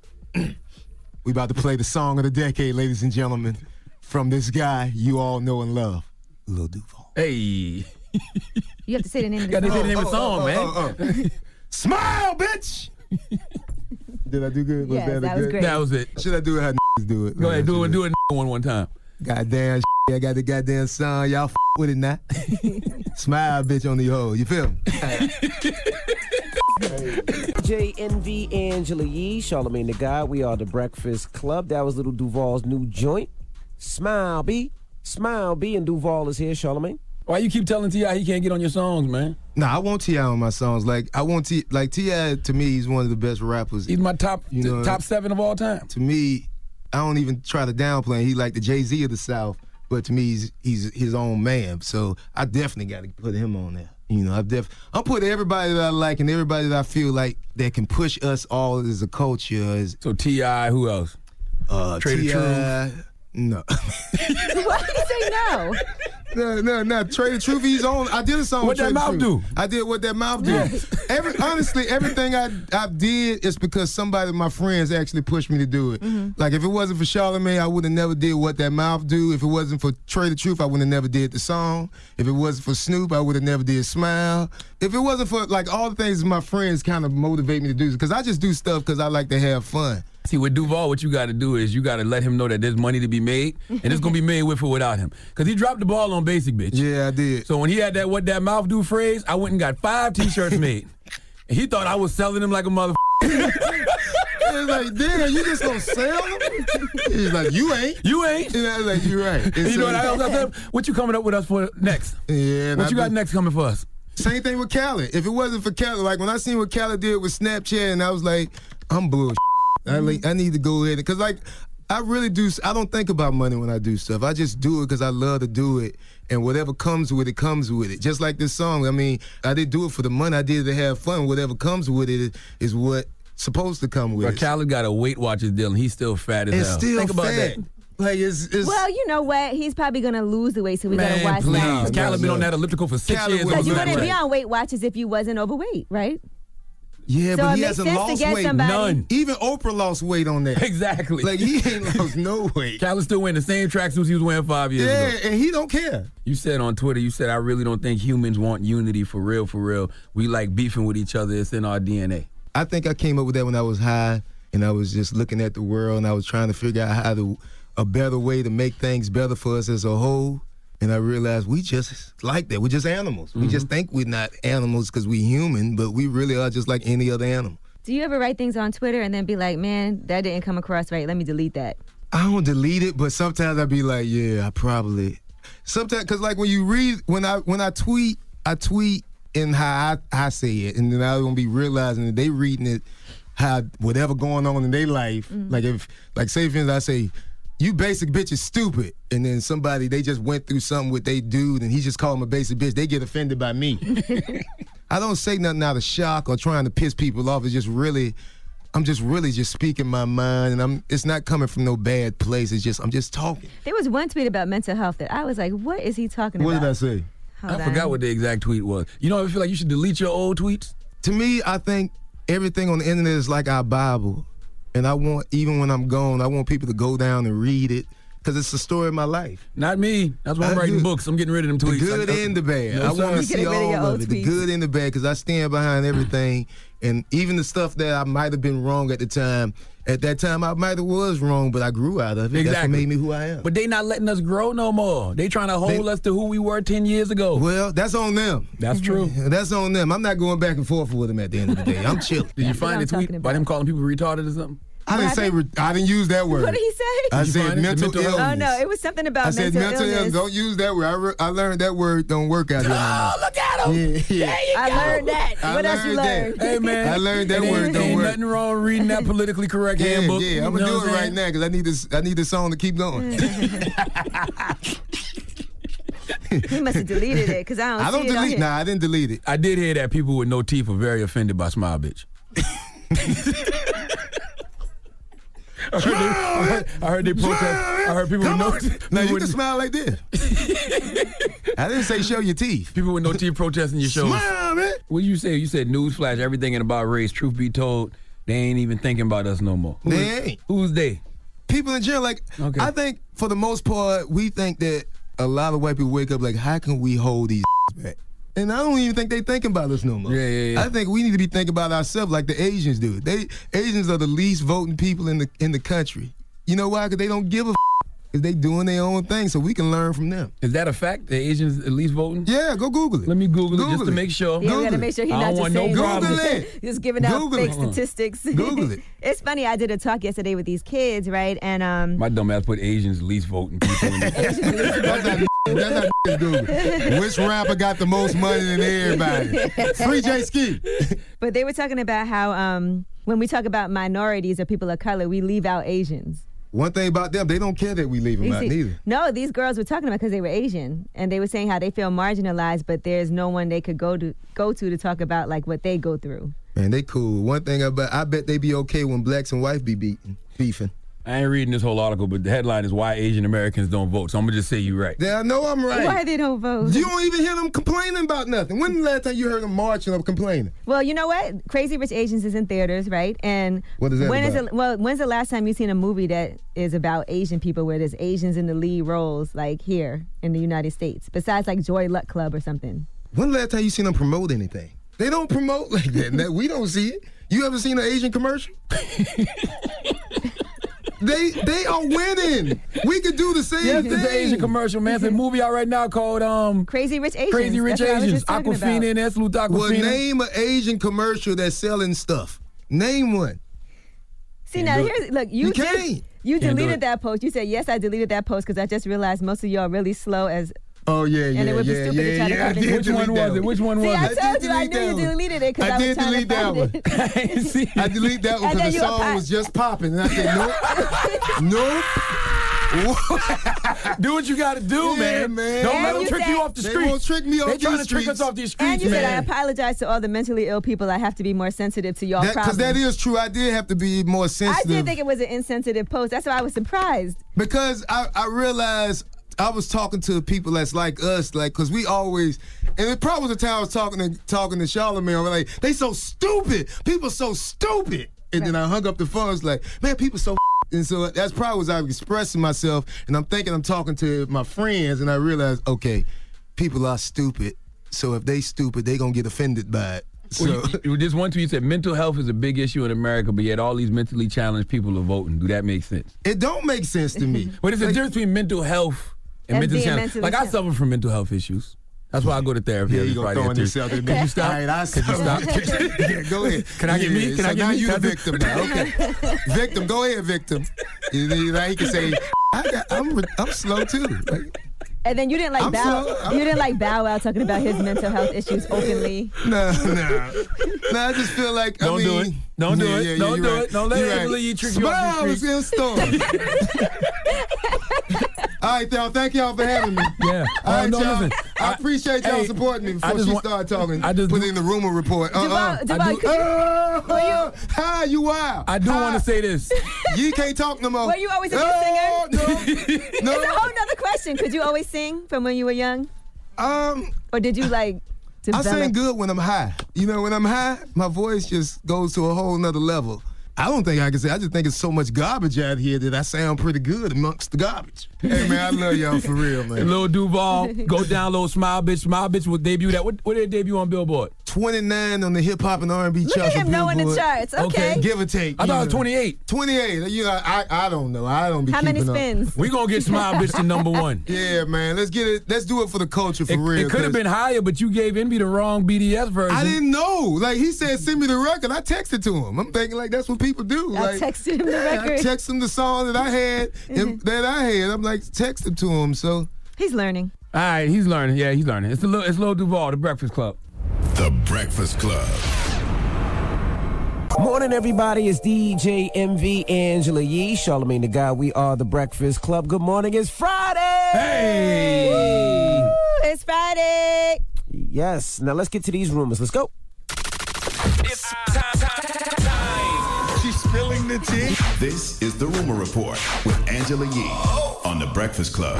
Speaker 19: We about to play the song of the decade, ladies and gentlemen, from this guy you all know and love, Lil Duval.
Speaker 12: Hey.
Speaker 10: You have to say the name of the
Speaker 12: song.
Speaker 10: song.
Speaker 12: Say the name of the song, man.
Speaker 19: Smile, bitch! Did I do good?
Speaker 10: Yes, that was great.
Speaker 12: That was it.
Speaker 19: Should I do it how do it?
Speaker 12: Go ahead, do it one time.
Speaker 19: Goddamn, I got the goddamn song. Y'all with it now. Smile, bitch, on the hoe. You feel me?
Speaker 11: JNV, Angela Yee, Charlamagne the God. We are the Breakfast Club. That was Little Duval's new joint. Smile B, and Duval is here, Charlamagne.
Speaker 12: Why you keep telling T.I. he can't get on your songs, man?
Speaker 19: Nah, I want T.I. on my songs. Like, I want T.I. to me, he's one of the best rappers.
Speaker 12: He's my top 7 of all time.
Speaker 19: To me, I don't even try to downplay him. He's like the Jay-Z of the South, but to me, he's his own man. So I definitely got to put him on there. You know, I'm putting everybody that I like and everybody that I feel like that can push us all as a culture.
Speaker 12: So T.I., who else? Trade
Speaker 19: Truth. No.
Speaker 10: Why did you say no?
Speaker 19: No. Trade the Truth. He's on. I did a song.
Speaker 12: What that mouth do?
Speaker 19: I did What That Mouth Do. Honestly, everything I did is because somebody, my friends, actually pushed me to do it. Mm-hmm. Like if it wasn't for Charlamagne, I would have never did What That Mouth Do. If it wasn't for Trade the Truth, I would have never did the song. If it wasn't for Snoop, I would have never did Smile. If it wasn't for like all the things my friends kind of motivate me to do, because I just do stuff because I like to have fun.
Speaker 12: See, with Duval, what you got to do is you got to let him know that there's money to be made, and it's going to be made with or without him. Because he dropped the ball on Basic Bitch.
Speaker 19: Yeah, I did.
Speaker 12: So when he had that What That Mouth Do phrase, I went and got 5 T-shirts made. And he thought I was selling them like a motherfucker.
Speaker 19: It's like, damn, you just gonna sell them? He's like, you ain't. And I was like, you're right. And
Speaker 12: you know what I said? What you coming up with us for next?
Speaker 19: Yeah.
Speaker 12: What you got next coming for us?
Speaker 19: Same thing with Khaled. If it wasn't for Khaled, like when I seen what Khaled did with Snapchat, and I was like, I'm bullshit. I need to go ahead because like I really do. I don't think about money when I do stuff. I just do it because I love to do it, and whatever comes with it comes with it. Just like this song. I mean, I didn't do it for the money. I did it to have fun. Whatever comes with it is what supposed to come with
Speaker 12: but
Speaker 19: it.
Speaker 12: Khaled got a Weight Watchers deal, and he's still fat as hell.
Speaker 19: It's still
Speaker 12: Think about
Speaker 19: fat.
Speaker 12: that.
Speaker 19: Like it's
Speaker 10: well, you know what? He's probably gonna lose the weight, so we gotta watch
Speaker 12: please.
Speaker 10: that.
Speaker 12: Khaled been on that elliptical for 6 years.
Speaker 10: Because you wouldn't be on Weight Watchers if you wasn't overweight, right?
Speaker 19: Yeah,
Speaker 10: So
Speaker 19: but
Speaker 10: it
Speaker 19: he
Speaker 10: makes
Speaker 19: hasn't
Speaker 10: sense to
Speaker 19: lost
Speaker 10: get
Speaker 19: weight.
Speaker 10: somebody-
Speaker 12: None.
Speaker 19: Even Oprah lost weight on that.
Speaker 12: Exactly.
Speaker 19: Like he ain't lost no weight.
Speaker 12: Khaled still wearing the same tracksuits he was wearing 5 years ago.
Speaker 19: Yeah, and he don't care.
Speaker 12: You said on Twitter, you said, I really don't think humans want unity for real, for real. We like beefing with each other. It's in our DNA.
Speaker 19: I think I came up with that when I was high, and I was just looking at the world, and I was trying to figure out a better way to make things better for us as a whole. And I realized we just like that. We're just animals. We just think we're not animals because we're human, but we really are just like any other animal.
Speaker 10: Do you ever write things on Twitter and then be like, man, that didn't come across right. Let me delete that.
Speaker 19: I don't delete it, but sometimes I be like, yeah, I probably. Sometimes, because like when you read, when I tweet in how I say it, and then I'm gonna be realizing that they reading it how whatever going on in their life. Like if, like say for instance, I say, you basic bitch is stupid, and then somebody they just went through something with they dude, and he just called him a basic bitch. They get offended by me. I don't say nothing out of shock or trying to piss people off. It's just really. I'm just really just speaking my mind, and it's not coming from no bad place. It's just I'm just talking.
Speaker 10: There was one tweet about mental health that I was like, what is he talking
Speaker 19: What
Speaker 10: about?
Speaker 19: did I say?
Speaker 12: I forgot what the exact tweet was. You know, I feel like you should delete your old tweets.
Speaker 19: To me, I think everything on the internet is like our Bible, and I want, even when I'm gone, I want people to go down and read it because it's the story of my life.
Speaker 12: Not me. That's why I'm writing books. I'm getting rid of them tweets.
Speaker 19: The good and the bad.
Speaker 12: No,
Speaker 19: I want to
Speaker 12: sir.
Speaker 19: see all of it, the good and the bad, because I stand behind everything, and even the stuff that I might have been wrong at the time. At that time, I might have was wrong, but I grew out of it. That's what made me who I am.
Speaker 12: But they not letting us grow no more. They trying to hold us to who we were 10 years ago.
Speaker 19: Well, that's on them.
Speaker 12: That's true.
Speaker 19: That's on them. I'm not going back and forth with them at the end of the day. I'm chilling.
Speaker 12: Did you find the tweet by them calling people retarded or something?
Speaker 19: I didn't say, I didn't use that word.
Speaker 10: What did he say?
Speaker 19: I
Speaker 12: Did you
Speaker 19: said
Speaker 12: find it?
Speaker 19: mental
Speaker 12: Mental
Speaker 19: illness.
Speaker 10: Oh, no, it was something about
Speaker 19: I said mental illness. Don't use that word. I learned that word don't work out here no more.
Speaker 12: Look at him.
Speaker 19: Yeah.
Speaker 10: I learned that. What else you learned?
Speaker 12: Hey, man.
Speaker 19: I learned that word don't
Speaker 12: ain't
Speaker 19: work.
Speaker 12: nothing wrong reading that politically correct handbook.
Speaker 19: Yeah, I'm
Speaker 12: You
Speaker 19: going to
Speaker 12: know
Speaker 19: do it
Speaker 12: what I'm
Speaker 19: right now because I need this song to keep going.
Speaker 10: He must have deleted it because I don't see it on here.
Speaker 19: Nah, I didn't delete it.
Speaker 12: I did hear that people with no teeth are very offended by Smile Bitch. I heard they protest. I heard people with no teeth.
Speaker 19: Now you can smile like this. I didn't say show your teeth.
Speaker 12: People with no teeth protesting your shows.
Speaker 19: Smile, man.
Speaker 12: What you say? You said newsflash, everything in about race. Truth be told, they ain't even thinking about us no more.
Speaker 19: They ain't.
Speaker 12: Who's they?
Speaker 19: People in general, like,
Speaker 12: Okay.
Speaker 19: I think for the most part, we think that a lot of white people wake up like, how can we hold these back? And I don't even think they thinking about us no more.
Speaker 12: Yeah.
Speaker 19: I think we need to be thinking about ourselves like the Asians do. Asians are the least voting people in the country. You know why? Because they don't give a because they doing their own thing, so we can learn from them.
Speaker 12: Is that a fact? The Asians at least voting?
Speaker 19: Yeah, go Google it.
Speaker 12: Let me Google it just to make sure.
Speaker 10: Yeah, we got to make sure he's
Speaker 12: I
Speaker 10: not
Speaker 12: don't
Speaker 10: just
Speaker 12: want no
Speaker 10: saying
Speaker 12: problems.
Speaker 19: Google it.
Speaker 10: just giving out
Speaker 19: Google
Speaker 10: fake
Speaker 19: it.
Speaker 10: statistics.
Speaker 19: Google it.
Speaker 10: It's funny. I did a talk yesterday with these kids, right? And
Speaker 12: My dumb ass put Asians least voting people in there.
Speaker 19: That's not Google. Which rapper got the most money than everybody? Free J Ski.
Speaker 10: but they were talking about how when we talk about minorities or people of color, we leave out Asians.
Speaker 19: One thing about them, they don't care that we leave them out neither.
Speaker 10: No, these girls were talking about because they were Asian, and they were saying how they feel marginalized, but there's no one they could go to talk about like what they go through.
Speaker 19: Man, they cool. One thing I bet they be okay when blacks and whites be beefing.
Speaker 12: I ain't reading this whole article, but the headline is why Asian Americans don't vote. So I'm going to just say you're right.
Speaker 19: Yeah, I know I'm right.
Speaker 10: Why they don't vote?
Speaker 19: You don't even hear them complaining about nothing. When the last time you heard them marching or complaining?
Speaker 10: Well, you know what? Crazy Rich Asians is in theaters, right? And
Speaker 19: what is that about?
Speaker 10: when's the last time you seen a movie that is about Asian people where there's Asians in the lead roles, like here in the United States, besides like Joy Luck Club or something?
Speaker 19: When the last time you seen them promote anything? They don't promote like that. We don't see it. You ever seen an Asian commercial? They are winning. We could do the same thing.
Speaker 12: It's an Asian commercial, man. It's a movie out right now called
Speaker 10: Crazy Rich Asians.
Speaker 12: Crazy Rich
Speaker 10: That's what I was
Speaker 12: Asians.
Speaker 10: just talking
Speaker 12: Aquafina
Speaker 10: about.
Speaker 12: and that. Salute to Aquafina.
Speaker 19: Well, name an Asian commercial that's selling stuff. Name one.
Speaker 10: See, now here's look. You
Speaker 19: can't.
Speaker 10: You
Speaker 12: Can't do
Speaker 10: deleted
Speaker 12: it.
Speaker 10: that post. You said yes, I deleted that post because I just realized most of y'all are really slow as
Speaker 19: Oh, yeah.
Speaker 10: And it would be stupid to try to find it.
Speaker 12: Which one was it? Which one was
Speaker 10: See,
Speaker 12: it?
Speaker 10: I told you, I knew you deleted it because I was trying to find it.
Speaker 19: I deleted that one because the song was just popping. And I said, nope.
Speaker 12: Do what you got to do, man. Don't let them trick you off the street.
Speaker 19: They won't trick me off the streets.
Speaker 12: They're trying to trick us off these streets,
Speaker 10: And you
Speaker 12: man.
Speaker 10: said, I apologize to all the mentally ill people. I have to be more sensitive to y'all problems.
Speaker 19: Because that is true. I did have to be more
Speaker 10: I
Speaker 19: sensitive.
Speaker 10: did think it was an insensitive post. That's why I was surprised.
Speaker 19: Because I realized I was talking to people that's like us, like, because we always, and it probably was the time I was talking to Charlamagne, I'm like, they so stupid. People so stupid. And then I hung up the phone. I was like, man, people so and so that's probably was I was expressing myself, and I'm thinking I'm talking to my friends, and I realized, okay, people are stupid. So if they stupid, they gonna get offended by it. So
Speaker 12: Well, just one tweet said mental health is a big issue in America, but yet all these mentally challenged people are voting. Do that make sense?
Speaker 19: It don't make sense to me.
Speaker 12: But there's a difference between mental health and
Speaker 10: And
Speaker 12: mental
Speaker 10: being
Speaker 12: challenge.
Speaker 10: mentally
Speaker 12: Like I
Speaker 10: challenged.
Speaker 12: suffer from mental health issues. That's why I go to therapy
Speaker 19: Yeah,
Speaker 12: every
Speaker 19: you gonna
Speaker 12: Friday.
Speaker 19: throw in
Speaker 12: at
Speaker 19: yourself
Speaker 12: 3.
Speaker 19: in
Speaker 12: Could
Speaker 19: there.
Speaker 12: you stop?
Speaker 19: All right, I
Speaker 12: Could you stop?
Speaker 19: Yeah, go ahead.
Speaker 12: Can I get me? Can I get
Speaker 19: now
Speaker 12: me?
Speaker 19: you the
Speaker 12: Can I do-
Speaker 19: victim now. Okay. Victim, go ahead, victim. Now he can say, I'm slow too. Like,
Speaker 10: And then you didn't like
Speaker 19: I'm
Speaker 10: Bow.
Speaker 19: slow.
Speaker 10: You didn't like Bow Wow talking about his mental health issues openly.
Speaker 19: No, I just feel like
Speaker 12: Don't do it. Don't do it. Don't
Speaker 19: you're
Speaker 12: do
Speaker 19: right.
Speaker 12: it. Don't let
Speaker 19: You're
Speaker 12: Angela Yee trick you off
Speaker 19: Smile,
Speaker 12: the
Speaker 19: it's
Speaker 12: streets.
Speaker 19: in storm. All right, y'all. Thank y'all for having me.
Speaker 12: Yeah.
Speaker 19: All right,
Speaker 12: no,
Speaker 19: y'all.
Speaker 12: listen.
Speaker 19: I appreciate y'all
Speaker 12: Hey,
Speaker 19: supporting me
Speaker 12: I
Speaker 19: before
Speaker 12: just
Speaker 19: she
Speaker 12: want-
Speaker 19: started talking.
Speaker 12: I just
Speaker 19: put
Speaker 12: do-
Speaker 19: in the rumor report.
Speaker 10: Devon,
Speaker 19: Hi, you wild.
Speaker 12: I do want to say this.
Speaker 19: You can't talk no more.
Speaker 10: Were you always a good singer?
Speaker 19: No.
Speaker 10: It's a whole nother question. Could you always sing from when you were young? Or did you like
Speaker 19: I
Speaker 10: develop?
Speaker 19: sing good when I'm high. You know, when I'm high, my voice just goes to a whole nother level. I don't think I can say. I just think it's so much garbage out here that I sound pretty good amongst the garbage. Hey, man, I love y'all for real, man.
Speaker 12: And Lil Duval, go download Smile Bitch. Smile Bitch will debut that. What did it debut on Billboard?
Speaker 19: 29 on the hip hop and R&B
Speaker 10: Look
Speaker 19: charts.
Speaker 10: at him
Speaker 19: of
Speaker 10: knowing the
Speaker 19: Billboard.
Speaker 10: charts. Okay.
Speaker 19: Give or take.
Speaker 12: I thought it was
Speaker 19: you know.
Speaker 12: 28.
Speaker 19: 28. You know, I don't know. I don't be
Speaker 10: How many
Speaker 19: keeping up.
Speaker 10: spins?
Speaker 12: We gonna get Smile Bitch to number 1.
Speaker 19: Yeah, man. Let's get it. Let's do it for the culture for real.
Speaker 12: It could have
Speaker 19: 'cause
Speaker 12: been higher, but you gave Envy the wrong BDS version.
Speaker 19: I didn't know. Like, he said, send me the record. I texted to him. I'm thinking, like, that's what people do.
Speaker 10: I
Speaker 19: Like,
Speaker 10: texted him the
Speaker 19: I
Speaker 10: record.
Speaker 19: texted him the song that I had. I'm like, text it to him. So
Speaker 10: He's learning.
Speaker 12: All right, he's learning. Yeah, he's learning. It's Lil Duval, The Breakfast Club.
Speaker 5: The Breakfast Club.
Speaker 11: Morning, everybody. It's DJ MV, Angela Yee, Charlamagne the Guy. We are The Breakfast Club. Good morning. It's Friday.
Speaker 12: Hey.
Speaker 10: Woo, it's Friday.
Speaker 11: Yes. Now let's get to these rumors. Let's go.
Speaker 17: It's time.
Speaker 5: She's spilling the tea. This is the Rumor Report with Angela Yee on The Breakfast Club.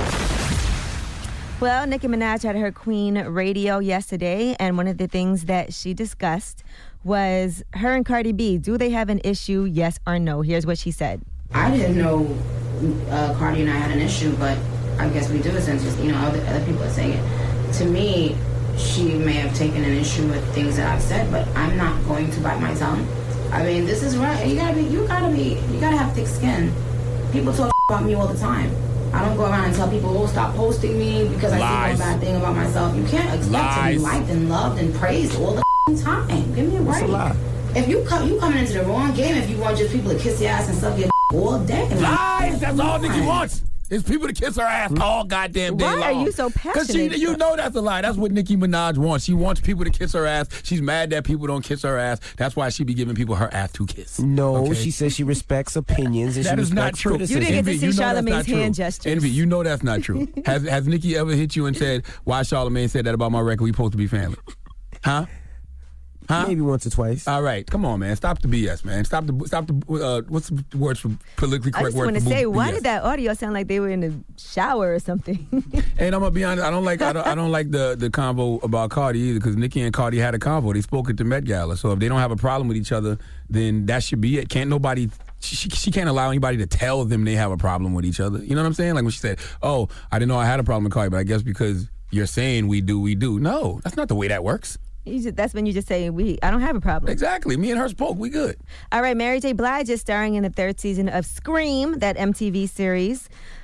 Speaker 10: Well, Nicki Minaj had her Queen radio yesterday, and one of the things that she discussed was her and Cardi B. Do they have an issue, yes or no? Here's what she said.
Speaker 20: I didn't know Cardi and I had an issue, but I guess we do since other people are saying it. To me, she may have taken an issue with things that I've said, but I'm not going to bite my tongue. I mean, this is right. You gotta have thick skin. People talk about me all the time. I don't go around and tell people, stop posting me because I see one bad thing about myself. You can't expect to be liked and loved and praised all the time. Give me a break.
Speaker 11: That's a lie.
Speaker 20: If you coming into the wrong game, if you want just people to kiss your ass and suck your all day.
Speaker 12: Lies! That's all Nicki wants. It's people to kiss her ass all goddamn day long.
Speaker 10: Why are you so passionate?
Speaker 12: Because you know that's a lie. That's what Nicki Minaj wants. She wants people to kiss her ass. She's mad that people don't kiss her ass. That's why she be giving people her ass to kiss.
Speaker 11: No,
Speaker 12: Okay?
Speaker 11: she says she respects opinions and
Speaker 12: That
Speaker 11: she
Speaker 12: is not
Speaker 11: respects
Speaker 12: true.
Speaker 11: criticism.
Speaker 10: You didn't get to
Speaker 12: Envy,
Speaker 10: see
Speaker 12: you know that's
Speaker 10: Charlamagne's
Speaker 12: not true.
Speaker 10: hand gestures.
Speaker 12: Envy, you know that's not true. Has Nicki ever hit you and said, why Charlamagne said that about my record? We supposed to be family. Huh?
Speaker 11: Maybe once or twice.
Speaker 12: All right, come on, man. Stop the BS, man. Stop the what's the words for politically
Speaker 10: I
Speaker 12: correct
Speaker 10: just
Speaker 12: word
Speaker 10: want to
Speaker 12: for
Speaker 10: say,
Speaker 12: BS?
Speaker 10: why did that audio sound like they were in the shower or something?
Speaker 12: And I'm gonna be honest, I don't like the convo about Cardi either, because Nicki and Cardi had a convo. They spoke at the Met Gala. So if they don't have a problem with each other, then that should be it. Can't nobody. She can't allow anybody to tell them they have a problem with each other. You know what I'm saying? Like when she said, "Oh, I didn't know I had a problem with Cardi, but I guess because you're saying we do." No, that's not the way that works.
Speaker 10: That's when you just say, I don't have a problem.
Speaker 12: Exactly. Me and her spoke. We good.
Speaker 10: All right, Mary J. Blige is starring in the third season of Scream, that MTV series.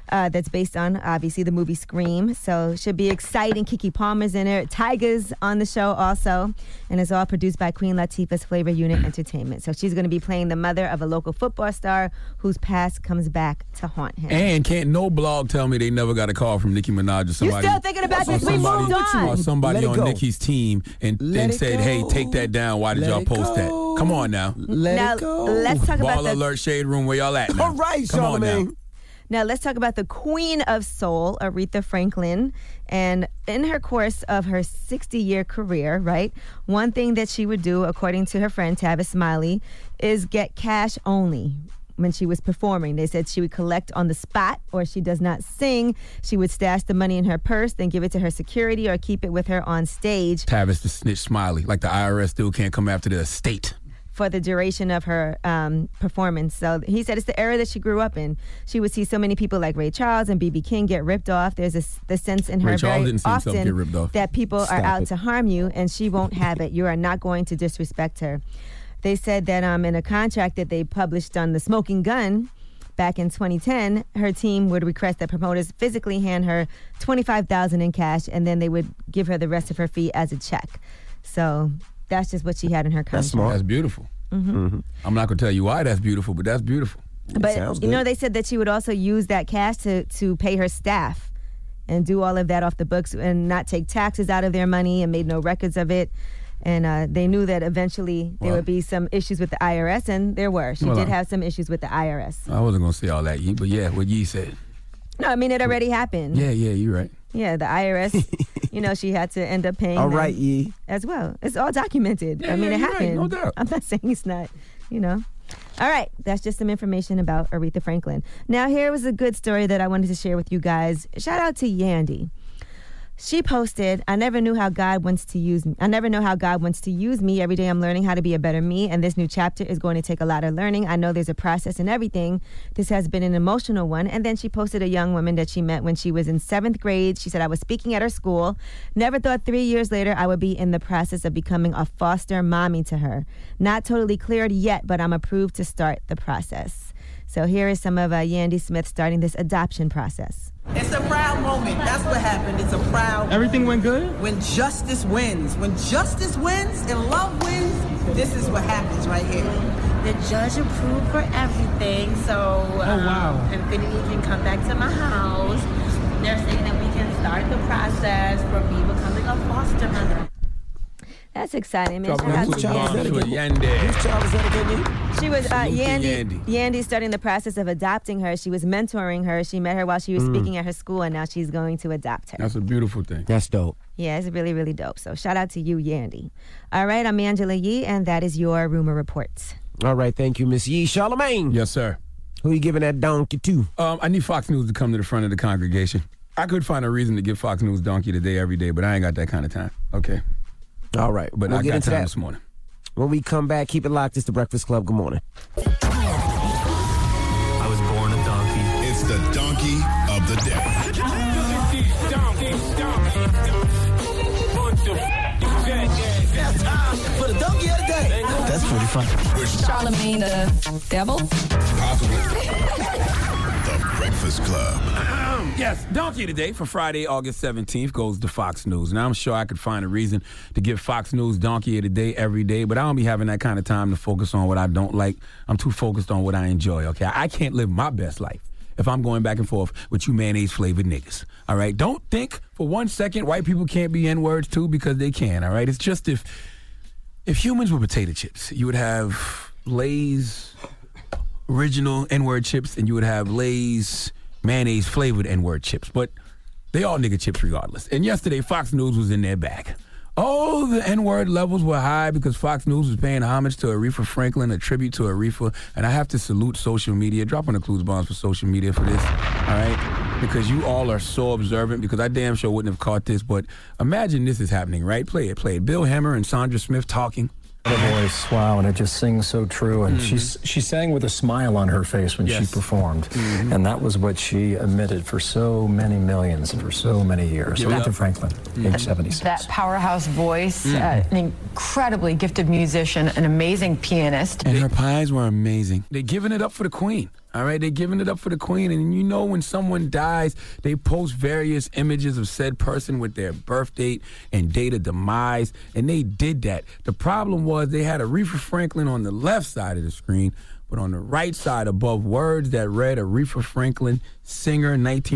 Speaker 10: that's based on, obviously, the movie Scream. So should be exciting. Keke Palmer's in it. Tyga's on the show also. And it's all produced by Queen Latifah's Flavor Unit Entertainment. So she's going to be playing the mother of a local football star whose past comes back to haunt him.
Speaker 12: And can't no blog tell me they never got a call from Nicki Minaj or somebody.
Speaker 10: You still thinking about this? We moved on.
Speaker 12: Or somebody on Nicki's team and said, hey, take that down. Why did y'all post that? Come on now.
Speaker 10: Let it go. Let's talk about
Speaker 12: Ball Alert Shade Room, where y'all at now?
Speaker 11: All right,
Speaker 12: Come on now.
Speaker 10: Now, let's talk about the Queen of Soul, Aretha Franklin. And in her course of her 60-year career, right, one thing that she would do, according to her friend Tavis Smiley, is get cash only when she was performing. They said she would collect on the spot, or she does not sing. She would stash the money in her purse, then give it to her security or keep it with her on stage.
Speaker 12: Tavis the snitch Smiley, like the IRS still can't come after the estate.
Speaker 10: For the duration of her performance. So he said it's the era that she grew up in. She would see so many people like Ray Charles and B.B. King get ripped off. There's the sense in her
Speaker 12: Ray Charles
Speaker 10: very
Speaker 12: didn't see himself get ripped
Speaker 10: often
Speaker 12: off.
Speaker 10: that people are out to harm you, and she won't have it. You are not going to disrespect her. They said that in a contract that they published on The Smoking Gun back in 2010, her team would request that promoters physically hand her $25,000 in cash, and then they would give her the rest of her fee as a check. So that's just what she had in her contract.
Speaker 12: That's smart. That's beautiful.
Speaker 10: Mm-hmm.
Speaker 12: I'm not going to tell you why that's beautiful, but that's beautiful.
Speaker 10: But, you know, they said that she would also use that cash to pay her staff and do all of that off the books and not take taxes out of their money and made no records of it. And they knew that eventually there would be some issues with the IRS, and there were. She did have some issues with the IRS.
Speaker 12: I wasn't going to say all that, but yeah, what Yee said.
Speaker 10: No, I mean, it already happened.
Speaker 12: Yeah, you're right.
Speaker 10: Yeah, the IRS, you know, she had to end up paying
Speaker 11: all
Speaker 10: them
Speaker 11: right, Yee.
Speaker 10: as well. It's all documented. I mean, it happened.
Speaker 12: Right, no doubt.
Speaker 10: I'm not saying it's not, you know. All right, that's just some information about Aretha Franklin. Now, here was a good story that I wanted to share with you guys. Shout out to Yandy. She posted, I never know how God wants to use me. Every day I'm learning how to be a better me, and this new chapter is going to take a lot of learning. I know there's a process in everything. This has been an emotional one. And then she posted a young woman that she met when she was in 7th grade. She said, I was speaking at her school. Never thought 3 years later I would be in the process of becoming a foster mommy to her. Not totally cleared yet, but I'm approved to start the process. So here is some of Yandy Smith starting this adoption process.
Speaker 21: It's a proud moment. That's what happened. It's a proud.
Speaker 6: Everything went good?
Speaker 21: When justice wins. When justice wins and love wins, this is what happens right here.
Speaker 22: The judge approved for everything, so Infinity can come back to my house. They're saying that we can start the process for me becoming a foster mother.
Speaker 10: That's exciting, man.
Speaker 12: Yandy.
Speaker 10: She was Yandy starting the process of adopting her. She was mentoring her. She met her while she was speaking at her school, and now she's going to adopt her.
Speaker 12: That's a beautiful thing.
Speaker 11: That's dope.
Speaker 10: Yeah, it's really, really dope. So shout out to you, Yandy. All right, I'm Angela Yee, and that is your Rumor Report.
Speaker 11: All right, thank you, Miss Yee. Charlamagne.
Speaker 12: Yes, sir.
Speaker 11: Who you giving that donkey to?
Speaker 12: I need Fox News to come to the front of the congregation. I could find a reason to give Fox News donkey today every day, but I ain't got that kind of time. Okay.
Speaker 11: All right.
Speaker 12: But
Speaker 11: we'll
Speaker 12: I
Speaker 11: get
Speaker 12: got
Speaker 11: into
Speaker 12: time
Speaker 11: that
Speaker 12: this morning.
Speaker 11: When we come back, keep it locked. It's The Breakfast Club. Good morning.
Speaker 5: I was born a donkey. It's the donkey of the
Speaker 21: That's time for the donkey of the day.
Speaker 5: That's pretty fun.
Speaker 3: Charlamagne the devil?
Speaker 5: Possibly. The Breakfast Club.
Speaker 12: Yes, donkey today for Friday, August 17th goes to Fox News. Now, I'm sure I could find a reason to give Fox News donkey of the day every day, but I don't be having that kind of time to focus on what I don't like. I'm too focused on what I enjoy, okay? I can't live my best life if I'm going back and forth with you mayonnaise-flavored niggas, all right? Don't think for 1 second white people can't be N-words too, because they can, all right? It's just if humans were potato chips, you would have Lay's original N-word chips, and you would have Lay's mayonnaise-flavored N-word chips. But they all nigga chips regardless. And yesterday, Fox News was in their bag. Oh, the N-word levels were high because Fox News was paying homage to Aretha Franklin, a tribute to Aretha. And I have to salute social media. Dropping the clues bombs for social media for this, all right? Because you all are so observant, because I damn sure wouldn't have caught this. But imagine this is happening, right? Play it. Bill Hemmer and Sandra Smith talking.
Speaker 23: Her voice, wow, and it just sings so true. And she sang with a smile on her face when she performed. And that was what she emitted for so many millions and for so many years. Aretha Franklin, age 76.
Speaker 24: That powerhouse voice, an incredibly gifted musician, an amazing pianist.
Speaker 12: And her pies were amazing. They're giving it up for the queen. All right, they're giving it up for the queen. And you know when someone dies, they post various images of said person with their birth date and date of demise, and they did that. The problem was they had Aretha Franklin on the left side of the screen, but on the right side above words that read Aretha Franklin, singer,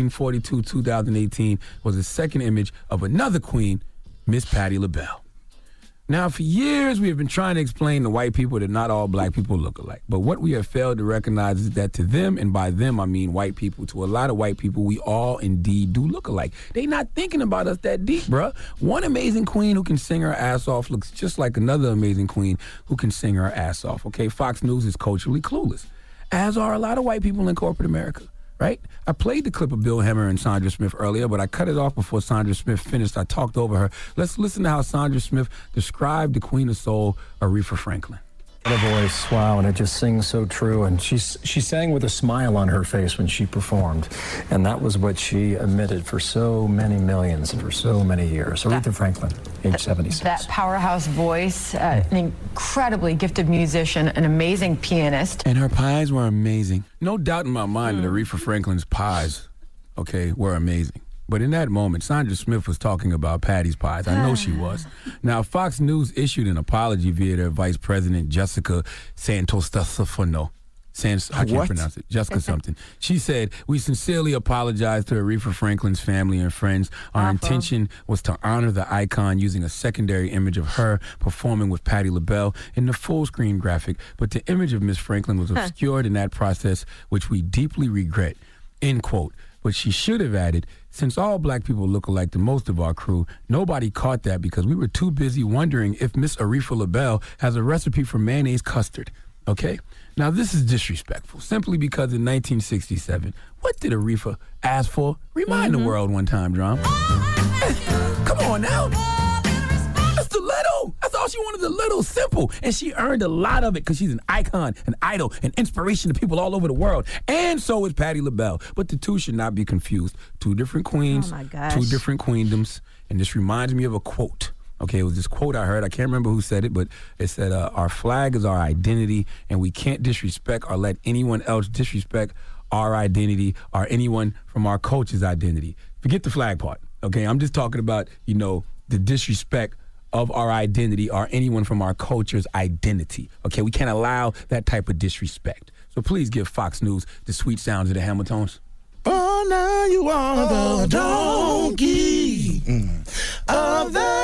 Speaker 12: 1942-2018, was a second image of another queen, Miss Patti LaBelle. Now, for years, we have been trying to explain to white people that not all black people look alike. But what we have failed to recognize is that to them, and by them I mean white people, to a lot of white people, we all indeed do look alike. They not thinking about us that deep, bruh. One amazing queen who can sing her ass off looks just like another amazing queen who can sing her ass off, okay? Fox News is culturally clueless, as are a lot of white people in corporate America. Right? I played the clip of Bill Hemmer and Sandra Smith earlier, but I cut it off before Sandra Smith finished. I talked over her. Let's listen to how Sandra Smith described the Queen of Soul, Aretha Franklin.
Speaker 23: The voice, wow, and it just sings so true. And she sang with a smile on her face when she performed. And that was what she emitted for so many millions and for so many years. Aretha Franklin, age 76.
Speaker 24: That powerhouse voice, an incredibly gifted musician, an amazing pianist.
Speaker 12: And her pies were amazing. No doubt in my mind that Aretha Franklin's pies, okay, were amazing. But in that moment, Sandra Smith was talking about Patty's pies. I know she was. Now, Fox News issued an apology via their Vice President, Jessica Santostefano. I can't pronounce it. Jessica something. She said, "We sincerely apologize to Aretha Franklin's family and friends. Our intention was to honor the icon using a secondary image of her performing with Patti LaBelle in the full screen graphic, but the image of Miss Franklin was obscured in that process, which we deeply regret." End quote. But she should have added, since all black people look alike to most of our crew, nobody caught that because we were too busy wondering if Miss Aretha LaBelle has a recipe for mayonnaise custard. Okay? Now, this is disrespectful, simply because in 1967, what did Aretha ask for? Remind the world one time, Drum. Come on now. That's the little. That's all she wanted, the little, simple. And she earned a lot of it because she's an icon, an idol, an inspiration to people all over the world. And so is Patti LaBelle. But the two should not be confused. Two different queens, two different queendoms. And this reminds me of a quote. Okay, it was this quote I heard. I can't remember who said it, but it said, our flag is our identity, and we can't disrespect or let anyone else disrespect our identity or anyone from our culture's identity. Forget the flag part, okay? I'm just talking about, you know, the disrespect of our identity or anyone from our culture's identity, okay? We can't allow that type of disrespect. So please give Fox News the sweet sounds of the Hamiltons.
Speaker 1: Oh, now you are the donkey of the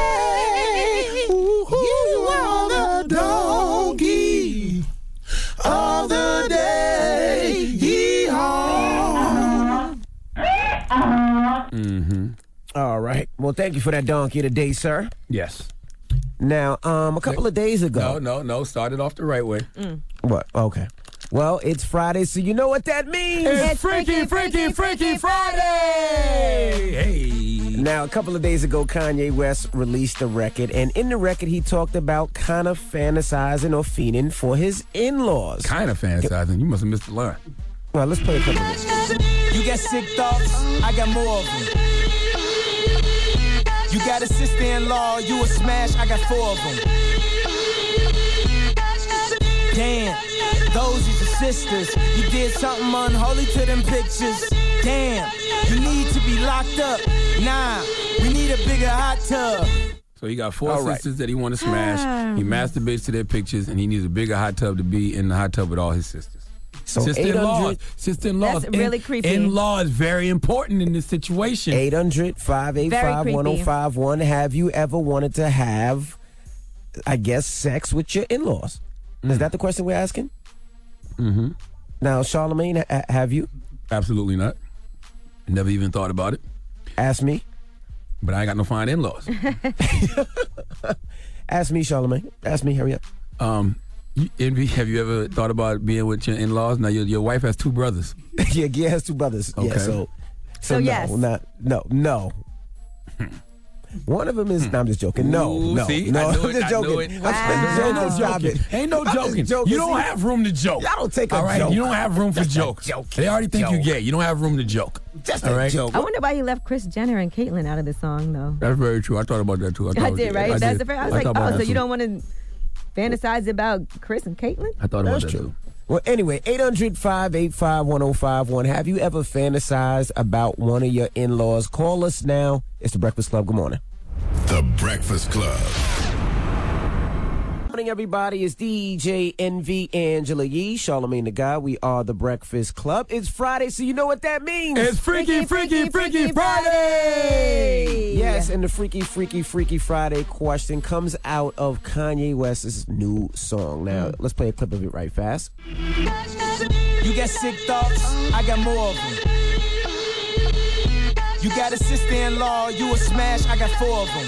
Speaker 1: day. Ooh, you are the donkey of the day. Yee-haw.
Speaker 11: Mm-hmm. All right. Well, thank you for that donkey today, sir.
Speaker 12: Yes.
Speaker 11: Now, a couple of days ago.
Speaker 12: No. Started off the right way.
Speaker 11: What? Okay. Well, it's Friday, so you know what that means.
Speaker 12: It's Freaky Friday! Hey.
Speaker 11: Now, a couple of days ago, Kanye West released a record, and in the record, he talked about kind of fantasizing or fiending for his in-laws.
Speaker 12: Kind of fantasizing? You must have missed the line.
Speaker 11: Well, let's play a couple of this.
Speaker 2: You got sick thoughts? I got more of them. You got a sister-in-law, you a smash, I got 4 of them. Damn, those is your sisters. You did something unholy to them pictures. Damn, you need to be locked up. Nah, we need a bigger hot tub.
Speaker 12: So he got 4 sisters that he want to smash. He masturbates to their pictures, and he needs a bigger hot tub to be in the hot tub with all his sisters.
Speaker 11: So
Speaker 12: sister-in-laws.
Speaker 10: That's really creepy.
Speaker 12: In-law is very important in this situation.
Speaker 11: 800-585-1051. Have you ever wanted to have, I guess, sex with your in-laws? Is that the question we're asking?
Speaker 12: Mm-hmm.
Speaker 11: Now, Charlamagne, have you?
Speaker 12: Absolutely not. Never even thought about it.
Speaker 11: Ask me.
Speaker 12: But I ain't got no fine in-laws.
Speaker 11: Ask me, Charlamagne. Ask me, hurry up.
Speaker 12: Envy, have you ever thought about being with your in-laws? Now, your wife has 2 brothers.
Speaker 11: Yeah, Gia has 2 brothers.
Speaker 12: Okay.
Speaker 11: Yeah, so
Speaker 10: So
Speaker 11: no,
Speaker 10: yes.
Speaker 11: No. One of them is. No, I'm just joking. No.
Speaker 12: See?
Speaker 11: No,
Speaker 12: I knew
Speaker 11: I'm
Speaker 12: it.
Speaker 11: just joking. I'm just joking.
Speaker 12: Ain't no joking. You don't have room to joke.
Speaker 11: Y'all don't take a
Speaker 12: all right?
Speaker 11: joke.
Speaker 12: You don't have room for jokes. They already think you gay. You don't have room to joke.
Speaker 11: Just
Speaker 12: all
Speaker 11: a
Speaker 12: right?
Speaker 11: joke.
Speaker 10: I wonder why he left Kris Jenner and Caitlyn out of the song, though.
Speaker 12: That's very true. I thought about that, too.
Speaker 10: I did, right? That's the first. I was like, oh, so you don't want to fantasize about Kris and Caitlyn?
Speaker 12: I thought about that, too.
Speaker 11: Well, anyway, 800-585-1051. Have you ever fantasized about one of your in-laws? Call us now. It's The Breakfast Club. Good morning.
Speaker 5: The Breakfast Club.
Speaker 11: Good morning, everybody. It's DJ NV Angela Yee, Charlamagne the God. We are The Breakfast Club. It's Friday, so you know what that means.
Speaker 12: It's Freaky Friday!
Speaker 11: Yes, and the Freaky Friday question comes out of Kanye West's new song. Now, let's play a clip of it right fast.
Speaker 2: You got sick thoughts, I got more of them. You got a sister-in-law, you a smash, I got 4 of them.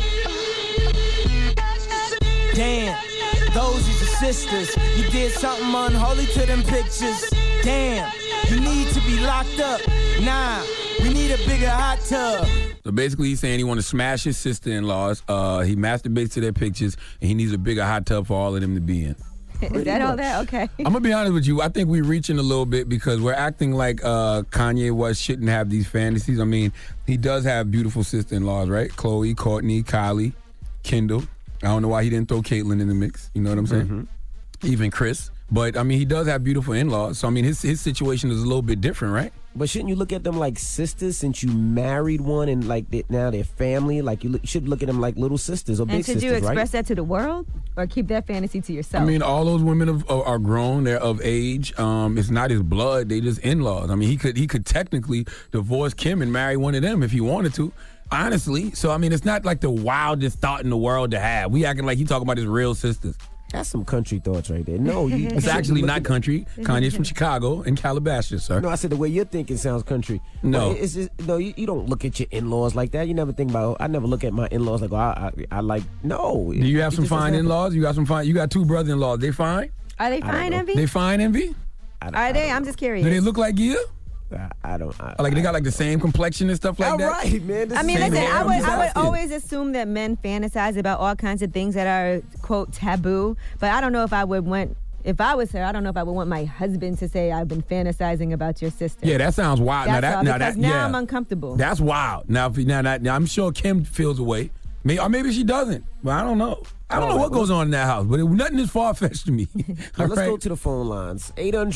Speaker 2: Damn, those is your sisters. You did something unholy to them pictures. Damn, you need to be locked up. Nah, we need a bigger hot tub.
Speaker 12: So basically, he's saying he want to smash his sister-in-laws. He masturbates to their pictures, and he needs a bigger hot tub for all of them to be in.
Speaker 10: Is that all that? Okay.
Speaker 12: I'm going to be honest with you. I think we're reaching a little bit because we're acting like Kanye West shouldn't have these fantasies. I mean, he does have beautiful sister-in-laws, right? Khloe, Courtney, Kylie, Kendall. I don't know why he didn't throw Caitlyn in the mix. You know what I'm saying? Mm-hmm. Even Chris. But, I mean, he does have beautiful in-laws. So, I mean, his situation is a little bit different, right?
Speaker 11: But shouldn't you look at them like sisters since you married one and like now they're family? Like you should look at them like little sisters or big sisters, right?
Speaker 10: And should you express that to the world or keep that fantasy to yourself?
Speaker 12: I mean, all those women are grown. They're of age. It's not his blood. They just in-laws. I mean, he could technically divorce Kim and marry one of them if he wanted to. Honestly. So, I mean, it's not like the wildest thought in the world to have. We acting like he talking about his real sisters.
Speaker 11: That's some country thoughts right there. No,
Speaker 12: it's actually not country. Kanye's from Chicago and Calabasas, sir.
Speaker 11: No, I said the way you're thinking sounds country.
Speaker 12: No.
Speaker 11: Well, it's just, no, you don't look at your in-laws like that. You never think about, I never look at my in-laws like, I like, no.
Speaker 12: Do you have some fine in-laws? You got 2 brother-in-laws. They fine?
Speaker 10: Are they fine, Envy?
Speaker 12: They fine, Envy?
Speaker 10: Are they? I'm just curious.
Speaker 12: Do they look like you?
Speaker 11: I don't.
Speaker 12: Like they got like the same complexion and stuff like that.
Speaker 11: All right, man.
Speaker 10: I mean, listen. I would always assume that men fantasize about all kinds of things that are quote taboo. But I don't know if I would want. If I was her, I don't know if I would want my husband to say I've been fantasizing about your sister.
Speaker 12: Yeah, that sounds wild.
Speaker 10: Now I'm uncomfortable.
Speaker 12: That's wild. Now I'm sure Kim feels a way. Or maybe she doesn't. But I don't know. I don't know what goes on in that house, but nothing is far-fetched to me.
Speaker 11: Let's go to the phone lines.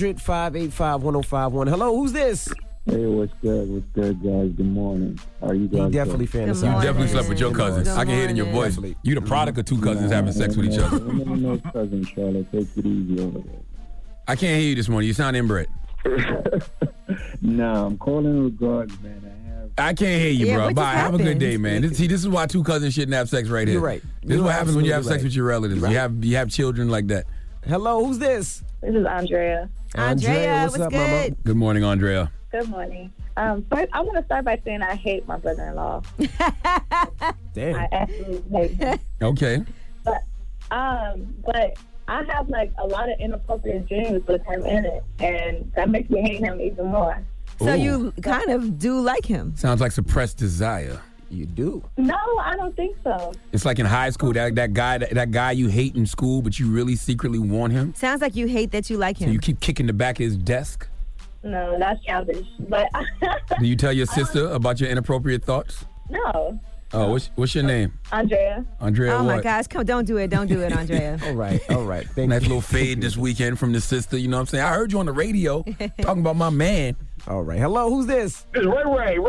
Speaker 11: 800-585-1051. Hello, who's this?
Speaker 4: Hey, what's good? What's good, guys? Good morning. How are you guys?
Speaker 11: He definitely fantasized.
Speaker 12: You definitely slept with your cousins. I can hear it in your voice. Definitely. You the product of 2 cousins having sex with each other.
Speaker 4: No cousin, Charlotte. Take it easy over there.
Speaker 12: I can't hear you this morning. You sound inbred.
Speaker 4: Nah, I'm calling in regards, man.
Speaker 12: I can't hear you, bro. Bye. Have a good day, man. This is why 2 cousins shouldn't have sex right here.
Speaker 11: You're right.
Speaker 12: This is what happens when you have sex with your relatives. Right. You have children like that.
Speaker 11: Hello, who's this?
Speaker 16: This is Andrea.
Speaker 10: Andrea,
Speaker 11: what's up,
Speaker 10: good?
Speaker 11: Mama?
Speaker 12: Good morning, Andrea.
Speaker 16: Good morning. First, I want to start by saying I hate my brother-in-law.
Speaker 11: Damn.
Speaker 16: I absolutely hate him.
Speaker 12: Okay.
Speaker 16: But I have like a lot of inappropriate dreams with him in it, and that makes me hate him even more.
Speaker 10: So you kind of do like him.
Speaker 12: Sounds like suppressed desire.
Speaker 11: You do.
Speaker 16: No, I don't think so.
Speaker 12: It's like in high school, that guy you hate in school, but you really secretly want him.
Speaker 10: Sounds like you hate that you like him.
Speaker 12: So you keep kicking the back of his desk.
Speaker 16: No, that's childish. But
Speaker 12: do you tell your sister about your inappropriate thoughts?
Speaker 16: No.
Speaker 12: Oh, what's your name?
Speaker 16: Andrea.
Speaker 12: Andrea,
Speaker 10: oh
Speaker 12: what?
Speaker 10: my gosh, come, don't do it, Andrea.
Speaker 11: All right.
Speaker 12: Nice little fade this weekend from the sister. You know what I'm saying? I heard you on the radio talking about my man.
Speaker 11: All right. Hello, who's this?
Speaker 7: It's Ray.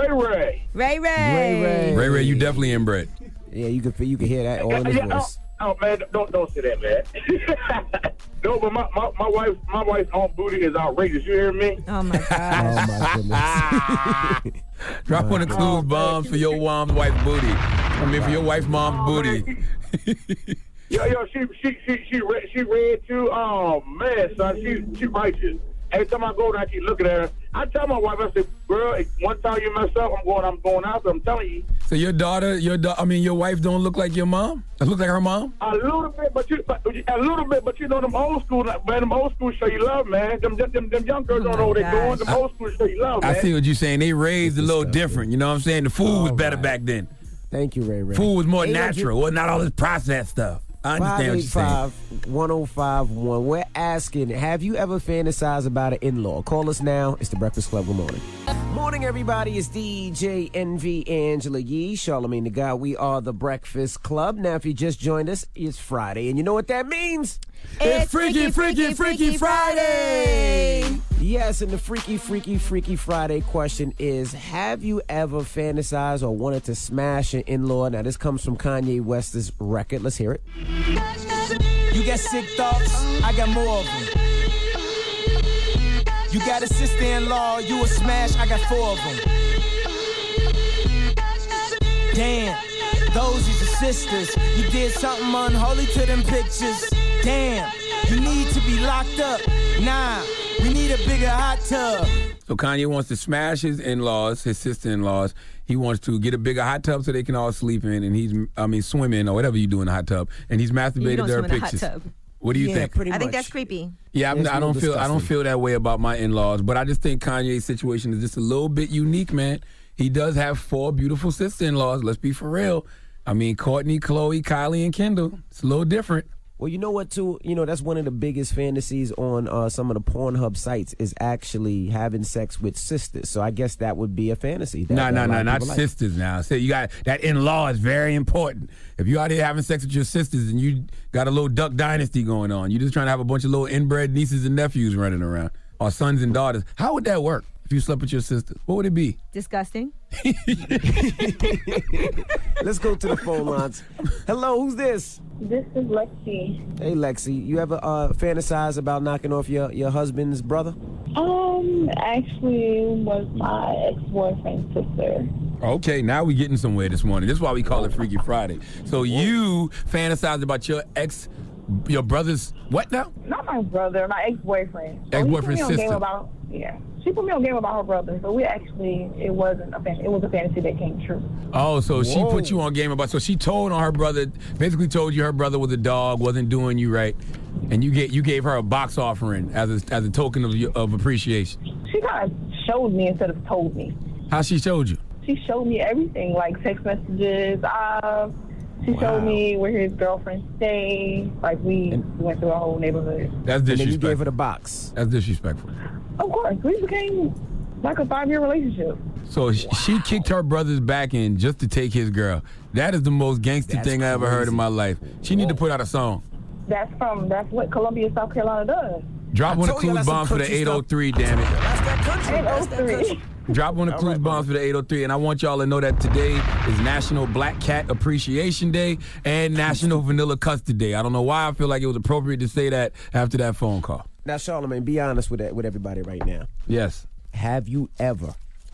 Speaker 12: Ray, you definitely inbred.
Speaker 11: Yeah, you can hear that all in his voice.
Speaker 7: Oh man, don't say that, man. No, but my wife's own booty is outrageous. You hear me?
Speaker 10: Oh my god.
Speaker 11: Oh my goodness.
Speaker 12: Drop one of Clue's bombs for your mom's wife's booty. I mean, for your wife's mom's booty.
Speaker 7: Yo, she read too. Oh man, son, she righteous. Every time I go there, I keep looking at her. I tell my wife, I say, girl, one time you mess up, I'm going out there. I'm telling you.
Speaker 12: So your wife don't look like your mom? Look like her mom?
Speaker 7: A little bit, but you know them old school, man. Them old school show you love, man. Them young girls don't know what they're doing. Them old school show you love, man.
Speaker 12: I see what you're saying. They raised a little different. You know what I'm saying? The food was better back then.
Speaker 11: Thank you, Ray.
Speaker 12: Food was more natural. Well, not all this processed stuff. I understand what you're saying.
Speaker 11: 585-1051. We're asking, have you ever fantasized about an in-law? Call us now. It's The Breakfast Club. Good morning. Morning, everybody. It's DJ NV Angela Yee, Charlamagne the God. We are The Breakfast Club. Now, if you just joined us, it's Friday, and you know what that means?
Speaker 1: It's Freaky Friday!
Speaker 11: Yes, and the Freaky Friday question is, have you ever fantasized or wanted to smash an in-law? Now, this comes from Kanye West's record. Let's hear it.
Speaker 2: You got sick thoughts, I got more of them. You got a sister-in-law, you a smash, I got 4 of them. Damn, those is your sisters. You did something unholy to them pictures. Damn, you need to be locked up. Nah, we need a bigger hot tub.
Speaker 12: So Kanye wants to smash his in-laws, his sister-in-laws. He wants to get a bigger hot tub so they can all sleep in, and swim in or whatever you do in a hot tub. And he's masturbated their pictures. What do you think?
Speaker 10: I think that's creepy.
Speaker 12: Yeah, I don't feel that way about my in-laws, but I just think Kanye's situation is just a little bit unique, man. He does have 4 beautiful sister-in-laws. Let's be for real. I mean, Courtney, Chloe, Kylie, and Kendall. It's a little different.
Speaker 11: Well, you know what, too? You know, that's one of the biggest fantasies on some of the Pornhub sites is actually having sex with sisters. So I guess that would be a fantasy.
Speaker 12: No, not sisters now. So you got that in-law is very important. If you out here having sex with your sisters and you got a little Duck Dynasty going on, you're just trying to have a bunch of little inbred nieces and nephews running around, or sons and daughters, how would that work if you slept with your sisters? What would it be?
Speaker 10: Disgusting.
Speaker 11: Let's go to the phone lines. Hello, who's this?
Speaker 16: This is Lexi.
Speaker 11: Hey, Lexi. You ever fantasize about knocking off your husband's brother?
Speaker 16: Actually, was my ex-boyfriend's sister.
Speaker 12: Okay, now we're getting somewhere this morning. This is why we call it Freaky Friday. So you fantasized about your brother's what now?
Speaker 16: Not my brother, my ex-boyfriend.
Speaker 12: Ex-boyfriend's sister.
Speaker 16: She put me on game about her brother, so it was a fantasy that came true.
Speaker 12: Oh, so she put you on game about, so she told on her brother, basically told you her brother was a dog, wasn't doing you right, and you gave her a box offering as a token of appreciation.
Speaker 16: She kind of showed me instead of told me.
Speaker 12: How she showed you?
Speaker 16: She showed me everything, like text messages. She showed me where his girlfriend stayed. Like, we went through a whole neighborhood.
Speaker 12: That's disrespectful.
Speaker 11: And then you gave her the box.
Speaker 12: That's disrespectful.
Speaker 16: Of course. We became like a 5-year relationship.
Speaker 12: So she kicked her brother's back in just to take his girl. That is the most gangster thing I ever heard in my life. She need to put out a song.
Speaker 16: That's what Columbia, South Carolina does.
Speaker 12: Drop one of the clues bombs for the 803, damn it.
Speaker 11: That's that country.
Speaker 16: 803.
Speaker 12: Drop one of the clues bombs for the 803, and I want y'all to know that today is National Black Cat Appreciation Day and National Vanilla Custard Day. I don't know why I feel like it was appropriate to say that after that phone call.
Speaker 11: Now, Charlamagne, be honest with everybody right now.
Speaker 12: Yes.
Speaker 11: Have you ever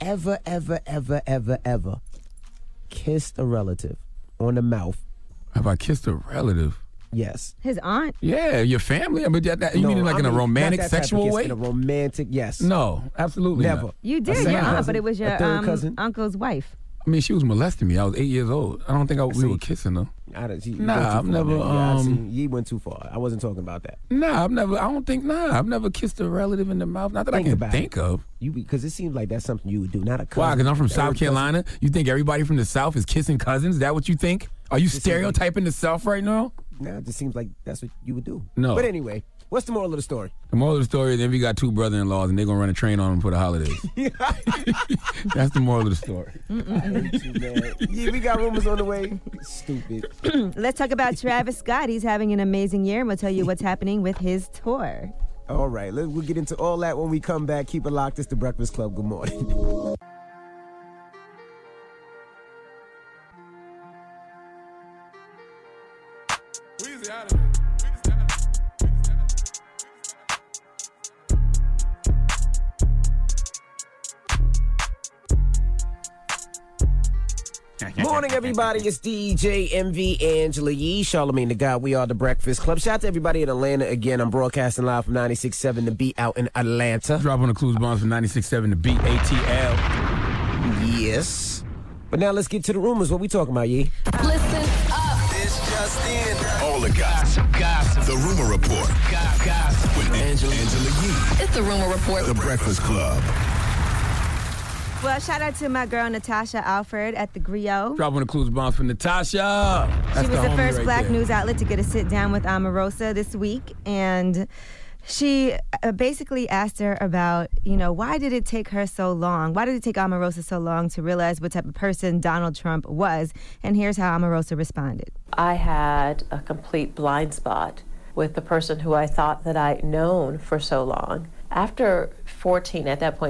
Speaker 11: kissed a relative on the mouth?
Speaker 12: Have I kissed a relative?
Speaker 11: Yes.
Speaker 10: His aunt?
Speaker 12: Yeah, your family. I mean, you mean like in a romantic, sexual way?
Speaker 11: In a romantic, yes.
Speaker 12: No, absolutely
Speaker 11: never.
Speaker 12: Not.
Speaker 10: You did, your aunt, but it was your uncle's wife.
Speaker 12: I mean, she was molesting me. I was 8 years old. I don't think we were kissing though. Nah, I've never.
Speaker 11: You went too far. I wasn't talking about that.
Speaker 12: I've never kissed a relative in the mouth. Not that I can think of.
Speaker 11: Because it seems like that's something you would do, not a cousin.
Speaker 12: Why? Because I'm from South Carolina. You think everybody from the South is kissing cousins? Is that what you think? Are you stereotyping the South right now?
Speaker 11: Nah, it just seems like that's what you would do.
Speaker 12: No.
Speaker 11: But anyway, what's the moral of the story?
Speaker 12: The moral of the story is then we got 2 brother-in-laws and they're going to run a train on them for the holidays. That's the moral of the story.
Speaker 11: Yeah, we got rumors on the way. Stupid.
Speaker 10: Let's talk about Travis Scott. He's having an amazing year, and we'll tell you what's happening with his tour.
Speaker 11: All right, we'll get into all that when we come back. Keep it locked. It's The Breakfast Club. Good morning. Morning, everybody. It's DJ MV Angela Yee, Charlamagne the God. We are The Breakfast Club. Shout out to everybody in Atlanta again. I'm broadcasting live from 96.7 The Beat out in Atlanta.
Speaker 12: Drop on the clues bombs from 96.7 The Beat, ATL.
Speaker 11: Yes. But now let's get to the rumors. What we talking about, Yee?
Speaker 8: Listen up. This just in.
Speaker 5: All the gossip. The Rumor Report.
Speaker 8: Gossip.
Speaker 5: With Angela Yee.
Speaker 8: It's The Rumor Report.
Speaker 5: The Breakfast Club.
Speaker 10: Well, shout out to my girl Natasha Alford at the Griot.
Speaker 12: Drop on the clues bombs for Natasha.
Speaker 10: She was the first
Speaker 12: right
Speaker 10: black
Speaker 12: there.
Speaker 10: news outlet to get a sit down with Omarosa this week, and she basically asked her about, why did it take her so long? Why did it take Omarosa so long to realize what type of person Donald Trump was? And here's how Omarosa responded.
Speaker 9: I had a complete blind spot with the person who I thought that I'd known for so long. After 14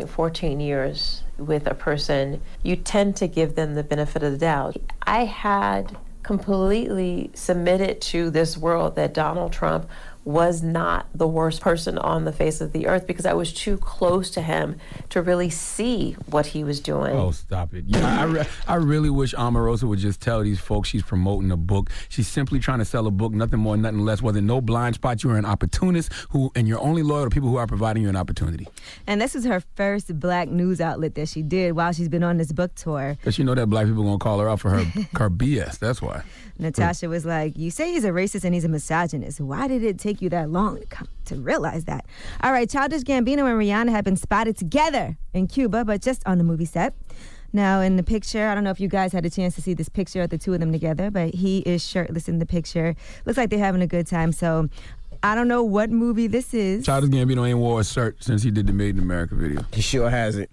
Speaker 9: years with a person, you tend to give them the benefit of the doubt. I had completely submitted to this world that Donald Trump was not the worst person on the face of the earth because I was too close to him to really see what he was doing.
Speaker 12: Oh, stop it. Yeah, I really wish Omarosa would just tell these folks she's promoting a book. She's simply trying to sell a book, nothing more, nothing less. Whether no blind spot, you are an opportunist and you're only loyal to people who are providing you an opportunity.
Speaker 10: And this was her first black news outlet that she did while she's been on this book tour.
Speaker 12: Because you know that black people are going to call her out for her BS. That's why.
Speaker 10: Natasha was like, you say he's a racist and he's a misogynist. Why did it take you that long to come to realize that? All right, Childish Gambino and Rihanna have been spotted together in Cuba, but just on the movie set. Now, in the picture, I don't know if you guys had a chance to see this picture of the two of them together, but he is shirtless in the picture. Looks like they're having a good time, so I don't know what movie this is.
Speaker 12: Childish Gambino ain't wore a shirt since he did the Made in America video.
Speaker 11: He sure hasn't.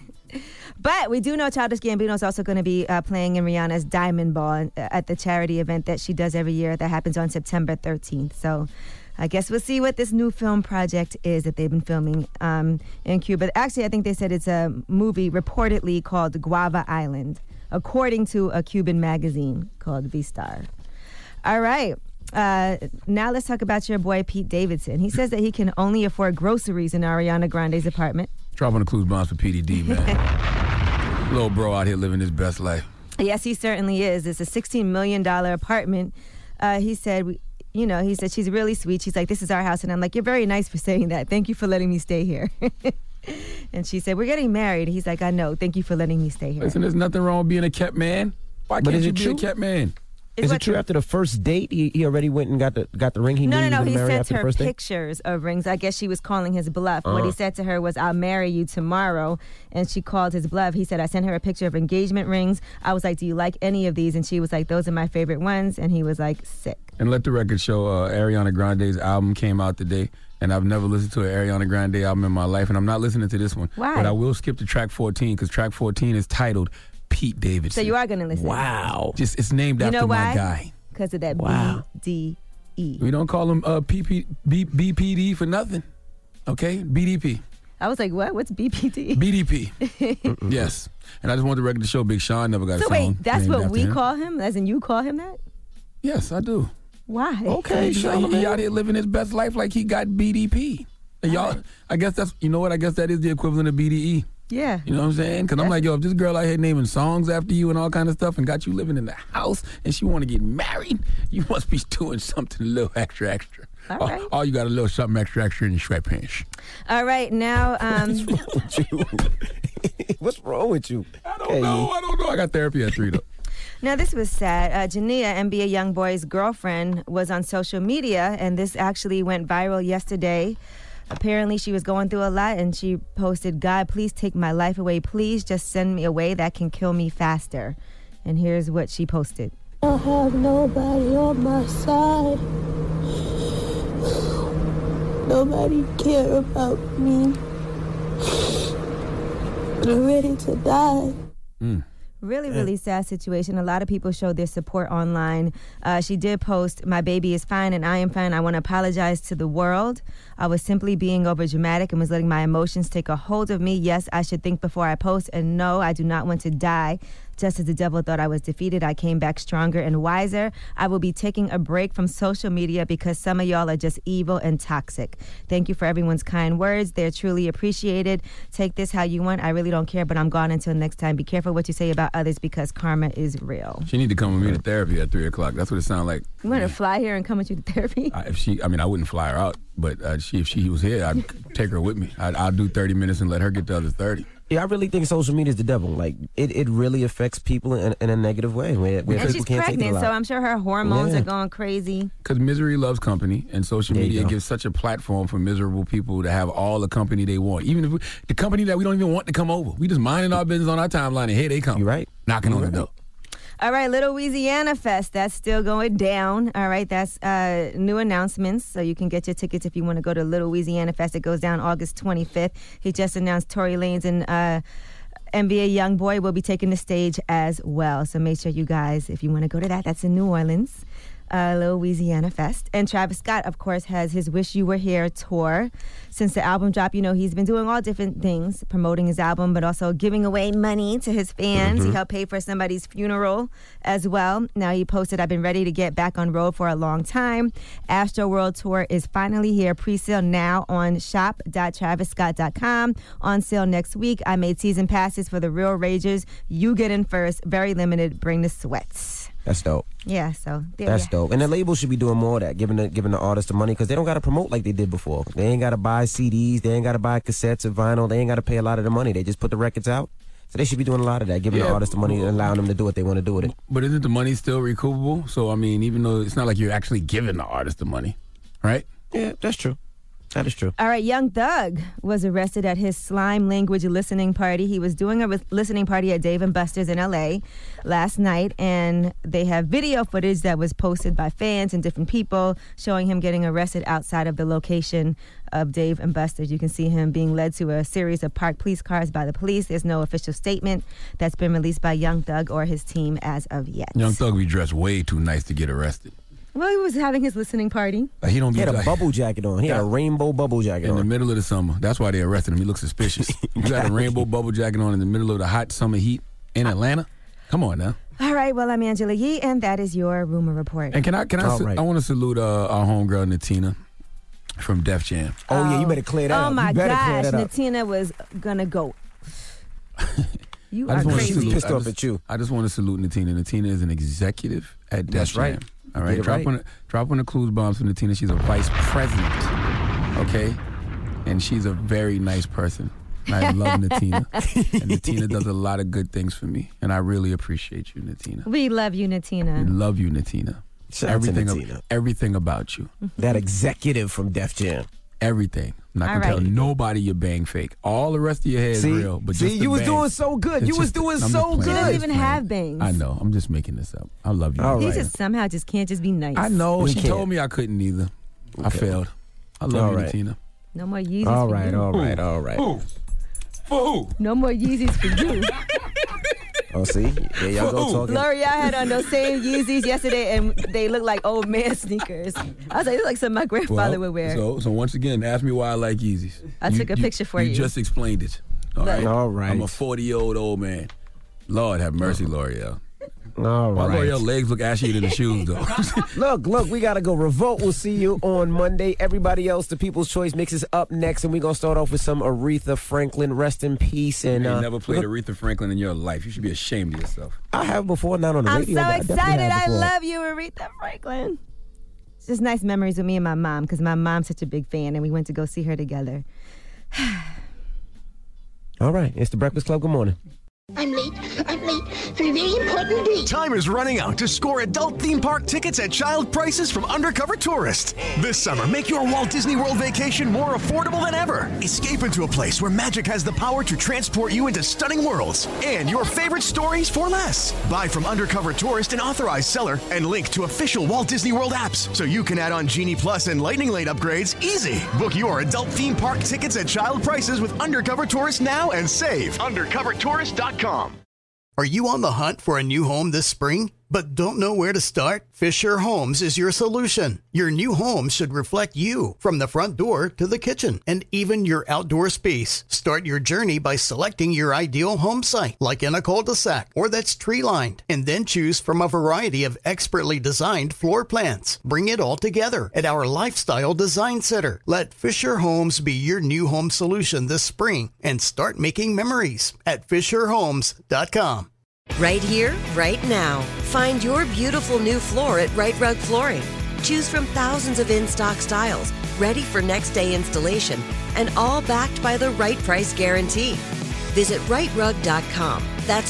Speaker 10: But we do know Childish Gambino is also going to be playing in Rihanna's Diamond Ball at the charity event that she does every year that happens on September 13th. So I guess we'll see what this new film project is that they've been filming in Cuba. Actually, I think they said it's a movie reportedly called Guava Island, according to a Cuban magazine called V-Star. All right. Now let's talk about your boy Pete Davidson. He says that he can only afford groceries in Ariana Grande's apartment.
Speaker 12: Drop on the clues bombs for PDD, man. Little bro out here living his best life.
Speaker 10: Yes, he certainly is. It's a $16 million apartment. He said, he said, she's really sweet. She's like, this is our house. And I'm like, you're very nice for saying that. Thank you for letting me stay here. And she said, we're getting married. He's like, I know. Thank you for letting me stay here.
Speaker 12: Listen, there's nothing wrong with being a kept man. Why can't you be a kept man?
Speaker 11: Is it true after the first date he already went and got the ring? He
Speaker 10: No. He
Speaker 11: sent
Speaker 10: her pictures of rings. I guess she was calling his bluff. What he said to her was, I'll marry you tomorrow. And she called his bluff. He said, I sent her a picture of engagement rings. I was like, do you like any of these? And she was like, those are my favorite ones. And he was like, sick.
Speaker 12: And let the record show Ariana Grande's album came out today. And I've never listened to an Ariana Grande album in my life. And I'm not listening to this one.
Speaker 10: Why?
Speaker 12: But I will skip to track 14 because track 14 is titled Pete Davidson.
Speaker 10: So you are going to listen.
Speaker 12: Wow. It's named after my guy.
Speaker 10: Because of that BDE.
Speaker 12: We don't call him BPD for nothing. Okay? BDP.
Speaker 10: I was like, what? What's BPD?
Speaker 12: BDP. Yes. And I just want the record to show Big Sean never got a song.
Speaker 10: So wait, that's
Speaker 12: named
Speaker 10: what
Speaker 12: after
Speaker 10: we
Speaker 12: him.
Speaker 10: call him? As in you call him that?
Speaker 12: Yes, I do.
Speaker 10: Why?
Speaker 12: Okay, he out here living his best life like he got BDP. And y'all, I guess that's, you know what? I guess that is the equivalent of BDE.
Speaker 10: Yeah.
Speaker 12: You know what I'm saying? Because I'm like, yo, if this girl out here naming songs after you and all kind of stuff and got you living in the house and she want to get married, you must be doing something a little extra.
Speaker 10: All right.
Speaker 12: Or you got a little something extra in your sweatpants.
Speaker 10: All right, now.
Speaker 11: What's wrong with you?
Speaker 12: I don't know. I got therapy at 3 though.
Speaker 10: Now, this was sad. Jania, NBA Youngboy's girlfriend, was on social media, and this actually went viral yesterday. Apparently, she was going through a lot, and she posted, God, please take my life away. Please just send me away. That can kill me faster. And here's what she posted.
Speaker 13: I have nobody on my side. Nobody care about me. I'm ready to die.
Speaker 10: Really sad situation. A lot of people showed their support online. She did post, my baby is fine and I am fine. I want to apologize to the world. I was simply being overdramatic and was letting my emotions take a hold of me. Yes, I should think before I post. And no, I do not want to die. Just as the devil thought I was defeated, I came back stronger and wiser. I will be taking a break from social media because some of y'all are just evil and toxic. Thank you for everyone's kind words. They're truly appreciated. Take this how you want. I really don't care, but I'm gone until next time. Be careful what you say about others because karma is real.
Speaker 12: She need to come with me to therapy at 3 o'clock. That's what it sounds like.
Speaker 10: You want to fly here and come with you to therapy?
Speaker 12: I wouldn't fly her out, but if she was here, I'd take her with me. I'd do 30 minutes and let her get the other 30.
Speaker 11: Yeah, I really think social media is the devil. Like, it really affects people in a negative way. Where
Speaker 10: And
Speaker 11: people
Speaker 10: she's
Speaker 11: can't take it a
Speaker 10: pregnant,
Speaker 11: lot.
Speaker 10: so I'm sure her hormones are going crazy.
Speaker 12: Because misery loves company, and social
Speaker 11: There you
Speaker 12: media
Speaker 11: go.
Speaker 12: gives such a platform for miserable people to have all the company they want. Even if the company that we don't even want to come over. We just minding our business on our timeline, and here they come.
Speaker 11: You're right.
Speaker 12: Knocking on the door.
Speaker 10: All right, Little Louisiana Fest, that's still going down. All right, that's new announcements, so you can get your tickets if you want to go to Little Louisiana Fest. It goes down August 25th. He just announced Tory Lanez and NBA YoungBoy will be taking the stage as well. So make sure you guys, if you want to go to that, that's in New Orleans. Little Louisiana Fest. And Travis Scott, of course, has his Wish You Were Here tour. Since the album dropped, you know, he's been doing all different things, promoting his album, but also giving away money to his fans. He helped pay for somebody's funeral as well. Now he posted, I've been ready to get back on road for a long time. Astro World Tour is finally here. Pre-sale now on shop.travisscott.com. On sale next week. I made season passes for the Real Ragers. You get in first. Very limited. Bring the sweats.
Speaker 11: That's dope.
Speaker 10: Yeah, so there
Speaker 11: That's
Speaker 10: we
Speaker 11: dope. And the label should be doing more of that, giving the artists the money, because they don't got to promote like they did before. They ain't got to buy CDs. They ain't got to buy cassettes or vinyl. They ain't got to pay a lot of the money. They just put the records out. So they should be doing a lot of that, giving the artists the money and allowing them to do what they want to do with it.
Speaker 12: But isn't the money still recoupable? So, I mean, even though it's not like you're actually giving the artist the money, right?
Speaker 11: Yeah, that's true. That is true.
Speaker 10: All right, Young Thug was arrested at his slime language listening party. He was doing a listening party at Dave & Buster's in L.A. last night, and they have video footage that was posted by fans and different people showing him getting arrested outside of the location of Dave & Buster's. You can see him being led to a series of parked police cars by the police. There's no official statement that's been released by Young Thug or his team as of yet.
Speaker 12: Young Thug be dressed way too nice to get arrested.
Speaker 10: Well, he was having his listening party.
Speaker 12: He don't be
Speaker 11: He had a
Speaker 12: like,
Speaker 11: bubble jacket on. He had a rainbow bubble jacket
Speaker 12: in
Speaker 11: on.
Speaker 12: the middle of the summer. That's why they arrested him. He looks suspicious. You got a rainbow bubble jacket on in the middle of the hot summer heat in Atlanta? Come on now.
Speaker 10: All right, well, I'm Angela Yee, and that is your rumor report.
Speaker 12: And I want to salute our homegirl Natina from Def Jam.
Speaker 11: Oh, yeah, you better clear that up.
Speaker 10: Oh, my
Speaker 11: You better
Speaker 10: gosh,
Speaker 11: clear that up.
Speaker 10: Natina was going to go. You
Speaker 12: I
Speaker 10: are
Speaker 12: just wanna
Speaker 10: crazy.
Speaker 12: salute-
Speaker 11: Pissed
Speaker 12: I
Speaker 11: off
Speaker 12: just-
Speaker 11: at you.
Speaker 12: I just want to salute Natina. Natina is an executive at Def
Speaker 11: That's
Speaker 12: Jam.
Speaker 11: right.
Speaker 12: All
Speaker 11: Get
Speaker 12: right,
Speaker 11: it
Speaker 12: drop
Speaker 11: right.
Speaker 12: one of the clues bombs for Natina. She's a vice president, okay, and she's a very nice person. I love Natina, and Natina does a lot of good things for me, and I really appreciate you, Natina.
Speaker 10: We love you, Natina.
Speaker 12: I love you, Natina.
Speaker 11: Shout out to Natina.
Speaker 12: Everything about you.
Speaker 11: That executive from Def Jam.
Speaker 12: Everything. I'm not
Speaker 10: All
Speaker 12: gonna tell
Speaker 10: right.
Speaker 12: nobody you're bang fake. All the rest of your hair is
Speaker 11: See?
Speaker 12: real, but
Speaker 11: See,
Speaker 12: just the
Speaker 11: you was
Speaker 12: bang.
Speaker 11: doing so good.
Speaker 12: It's
Speaker 11: You was
Speaker 12: just-
Speaker 11: doing
Speaker 12: I'm just
Speaker 11: so
Speaker 12: playing.
Speaker 11: good.
Speaker 10: She
Speaker 11: She
Speaker 10: doesn't
Speaker 12: Just
Speaker 10: even
Speaker 12: playing.
Speaker 10: have bangs.
Speaker 12: I know. I'm just making this up. I love you.
Speaker 11: All
Speaker 10: He
Speaker 11: right.
Speaker 10: just somehow just can't just be nice.
Speaker 12: I know.
Speaker 11: We
Speaker 12: She
Speaker 11: can't.
Speaker 12: told me I couldn't either. I failed. I love
Speaker 11: All
Speaker 12: you,
Speaker 11: right.
Speaker 12: Natina.
Speaker 10: No more Yeezys
Speaker 11: All
Speaker 10: for
Speaker 11: right,
Speaker 10: you.
Speaker 11: all right, all right.
Speaker 12: Who? For who?
Speaker 10: No more Yeezys for you.
Speaker 11: Oh, see? There y'all go talking.
Speaker 10: L'Oreal had on those same Yeezys yesterday, and they look like old man sneakers. I was like, this is like something my grandfather would wear.
Speaker 12: So once again, ask me why I like Yeezys.
Speaker 10: I took a picture for you.
Speaker 12: You just explained it. All
Speaker 10: Look.
Speaker 12: right.
Speaker 11: All right.
Speaker 12: I'm a 40-year-old old man. Lord have mercy, L'Oreal.
Speaker 11: All
Speaker 12: Why
Speaker 11: right.
Speaker 12: L'Oreal legs look ashier than the shoes, though?
Speaker 11: Look, we got to go. Revolt will see you on Monday. Everybody else, the People's Choice Mix is up next, and we're going to start off with some Aretha Franklin. Rest in peace. And
Speaker 12: You never played Aretha Franklin in your life. You should be ashamed of yourself.
Speaker 11: I have before, not on the
Speaker 10: I'm
Speaker 11: radio.
Speaker 10: so
Speaker 11: but I definitely
Speaker 10: excited.
Speaker 11: have
Speaker 10: I
Speaker 11: before.
Speaker 10: love you, Aretha Franklin. It's just nice memories with me and my mom, because my mom's such a big fan, and we went to go see her together.
Speaker 11: All right, it's the Breakfast Club. Good morning.
Speaker 13: I'm late for a very important date.
Speaker 14: Time is running out to score adult theme park tickets at child prices from Undercover Tourist. This summer, make your Walt Disney World vacation more affordable than ever. Escape into a place where magic has the power to transport you into stunning worlds and your favorite stories for less. Buy from Undercover Tourist, an authorized seller, and link to official Walt Disney World apps so you can add on Genie Plus and Lightning Lane upgrades easy. Book your adult theme park tickets at child prices with Undercover Tourist now and save. UndercoverTourist.com.
Speaker 15: Are you on the hunt for a new home this spring, but don't know where to start? Fisher Homes is your solution. Your new home should reflect you, from the front door to the kitchen, and even your outdoor space. Start your journey by selecting your ideal home site, like in a cul-de-sac or that's tree-lined, and then choose from a variety of expertly designed floor plans. Bring it all together at our Lifestyle Design Center. Let Fisher Homes be your new home solution this spring, and start making memories at FisherHomes.com.
Speaker 18: Right here, right now. Find your beautiful new floor at Right Rug Flooring. Choose from thousands of in-stock styles, ready for next day installation, and all backed by the right price guarantee. Visit rightrug.com. That's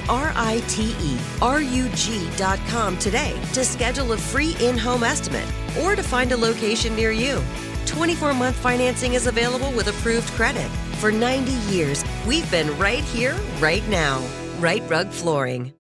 Speaker 18: RITERUG.com today to schedule a free in-home estimate or to find a location near you. 24-month financing is available with approved credit. For 90 years, we've been right here, right now. Right Rug Flooring.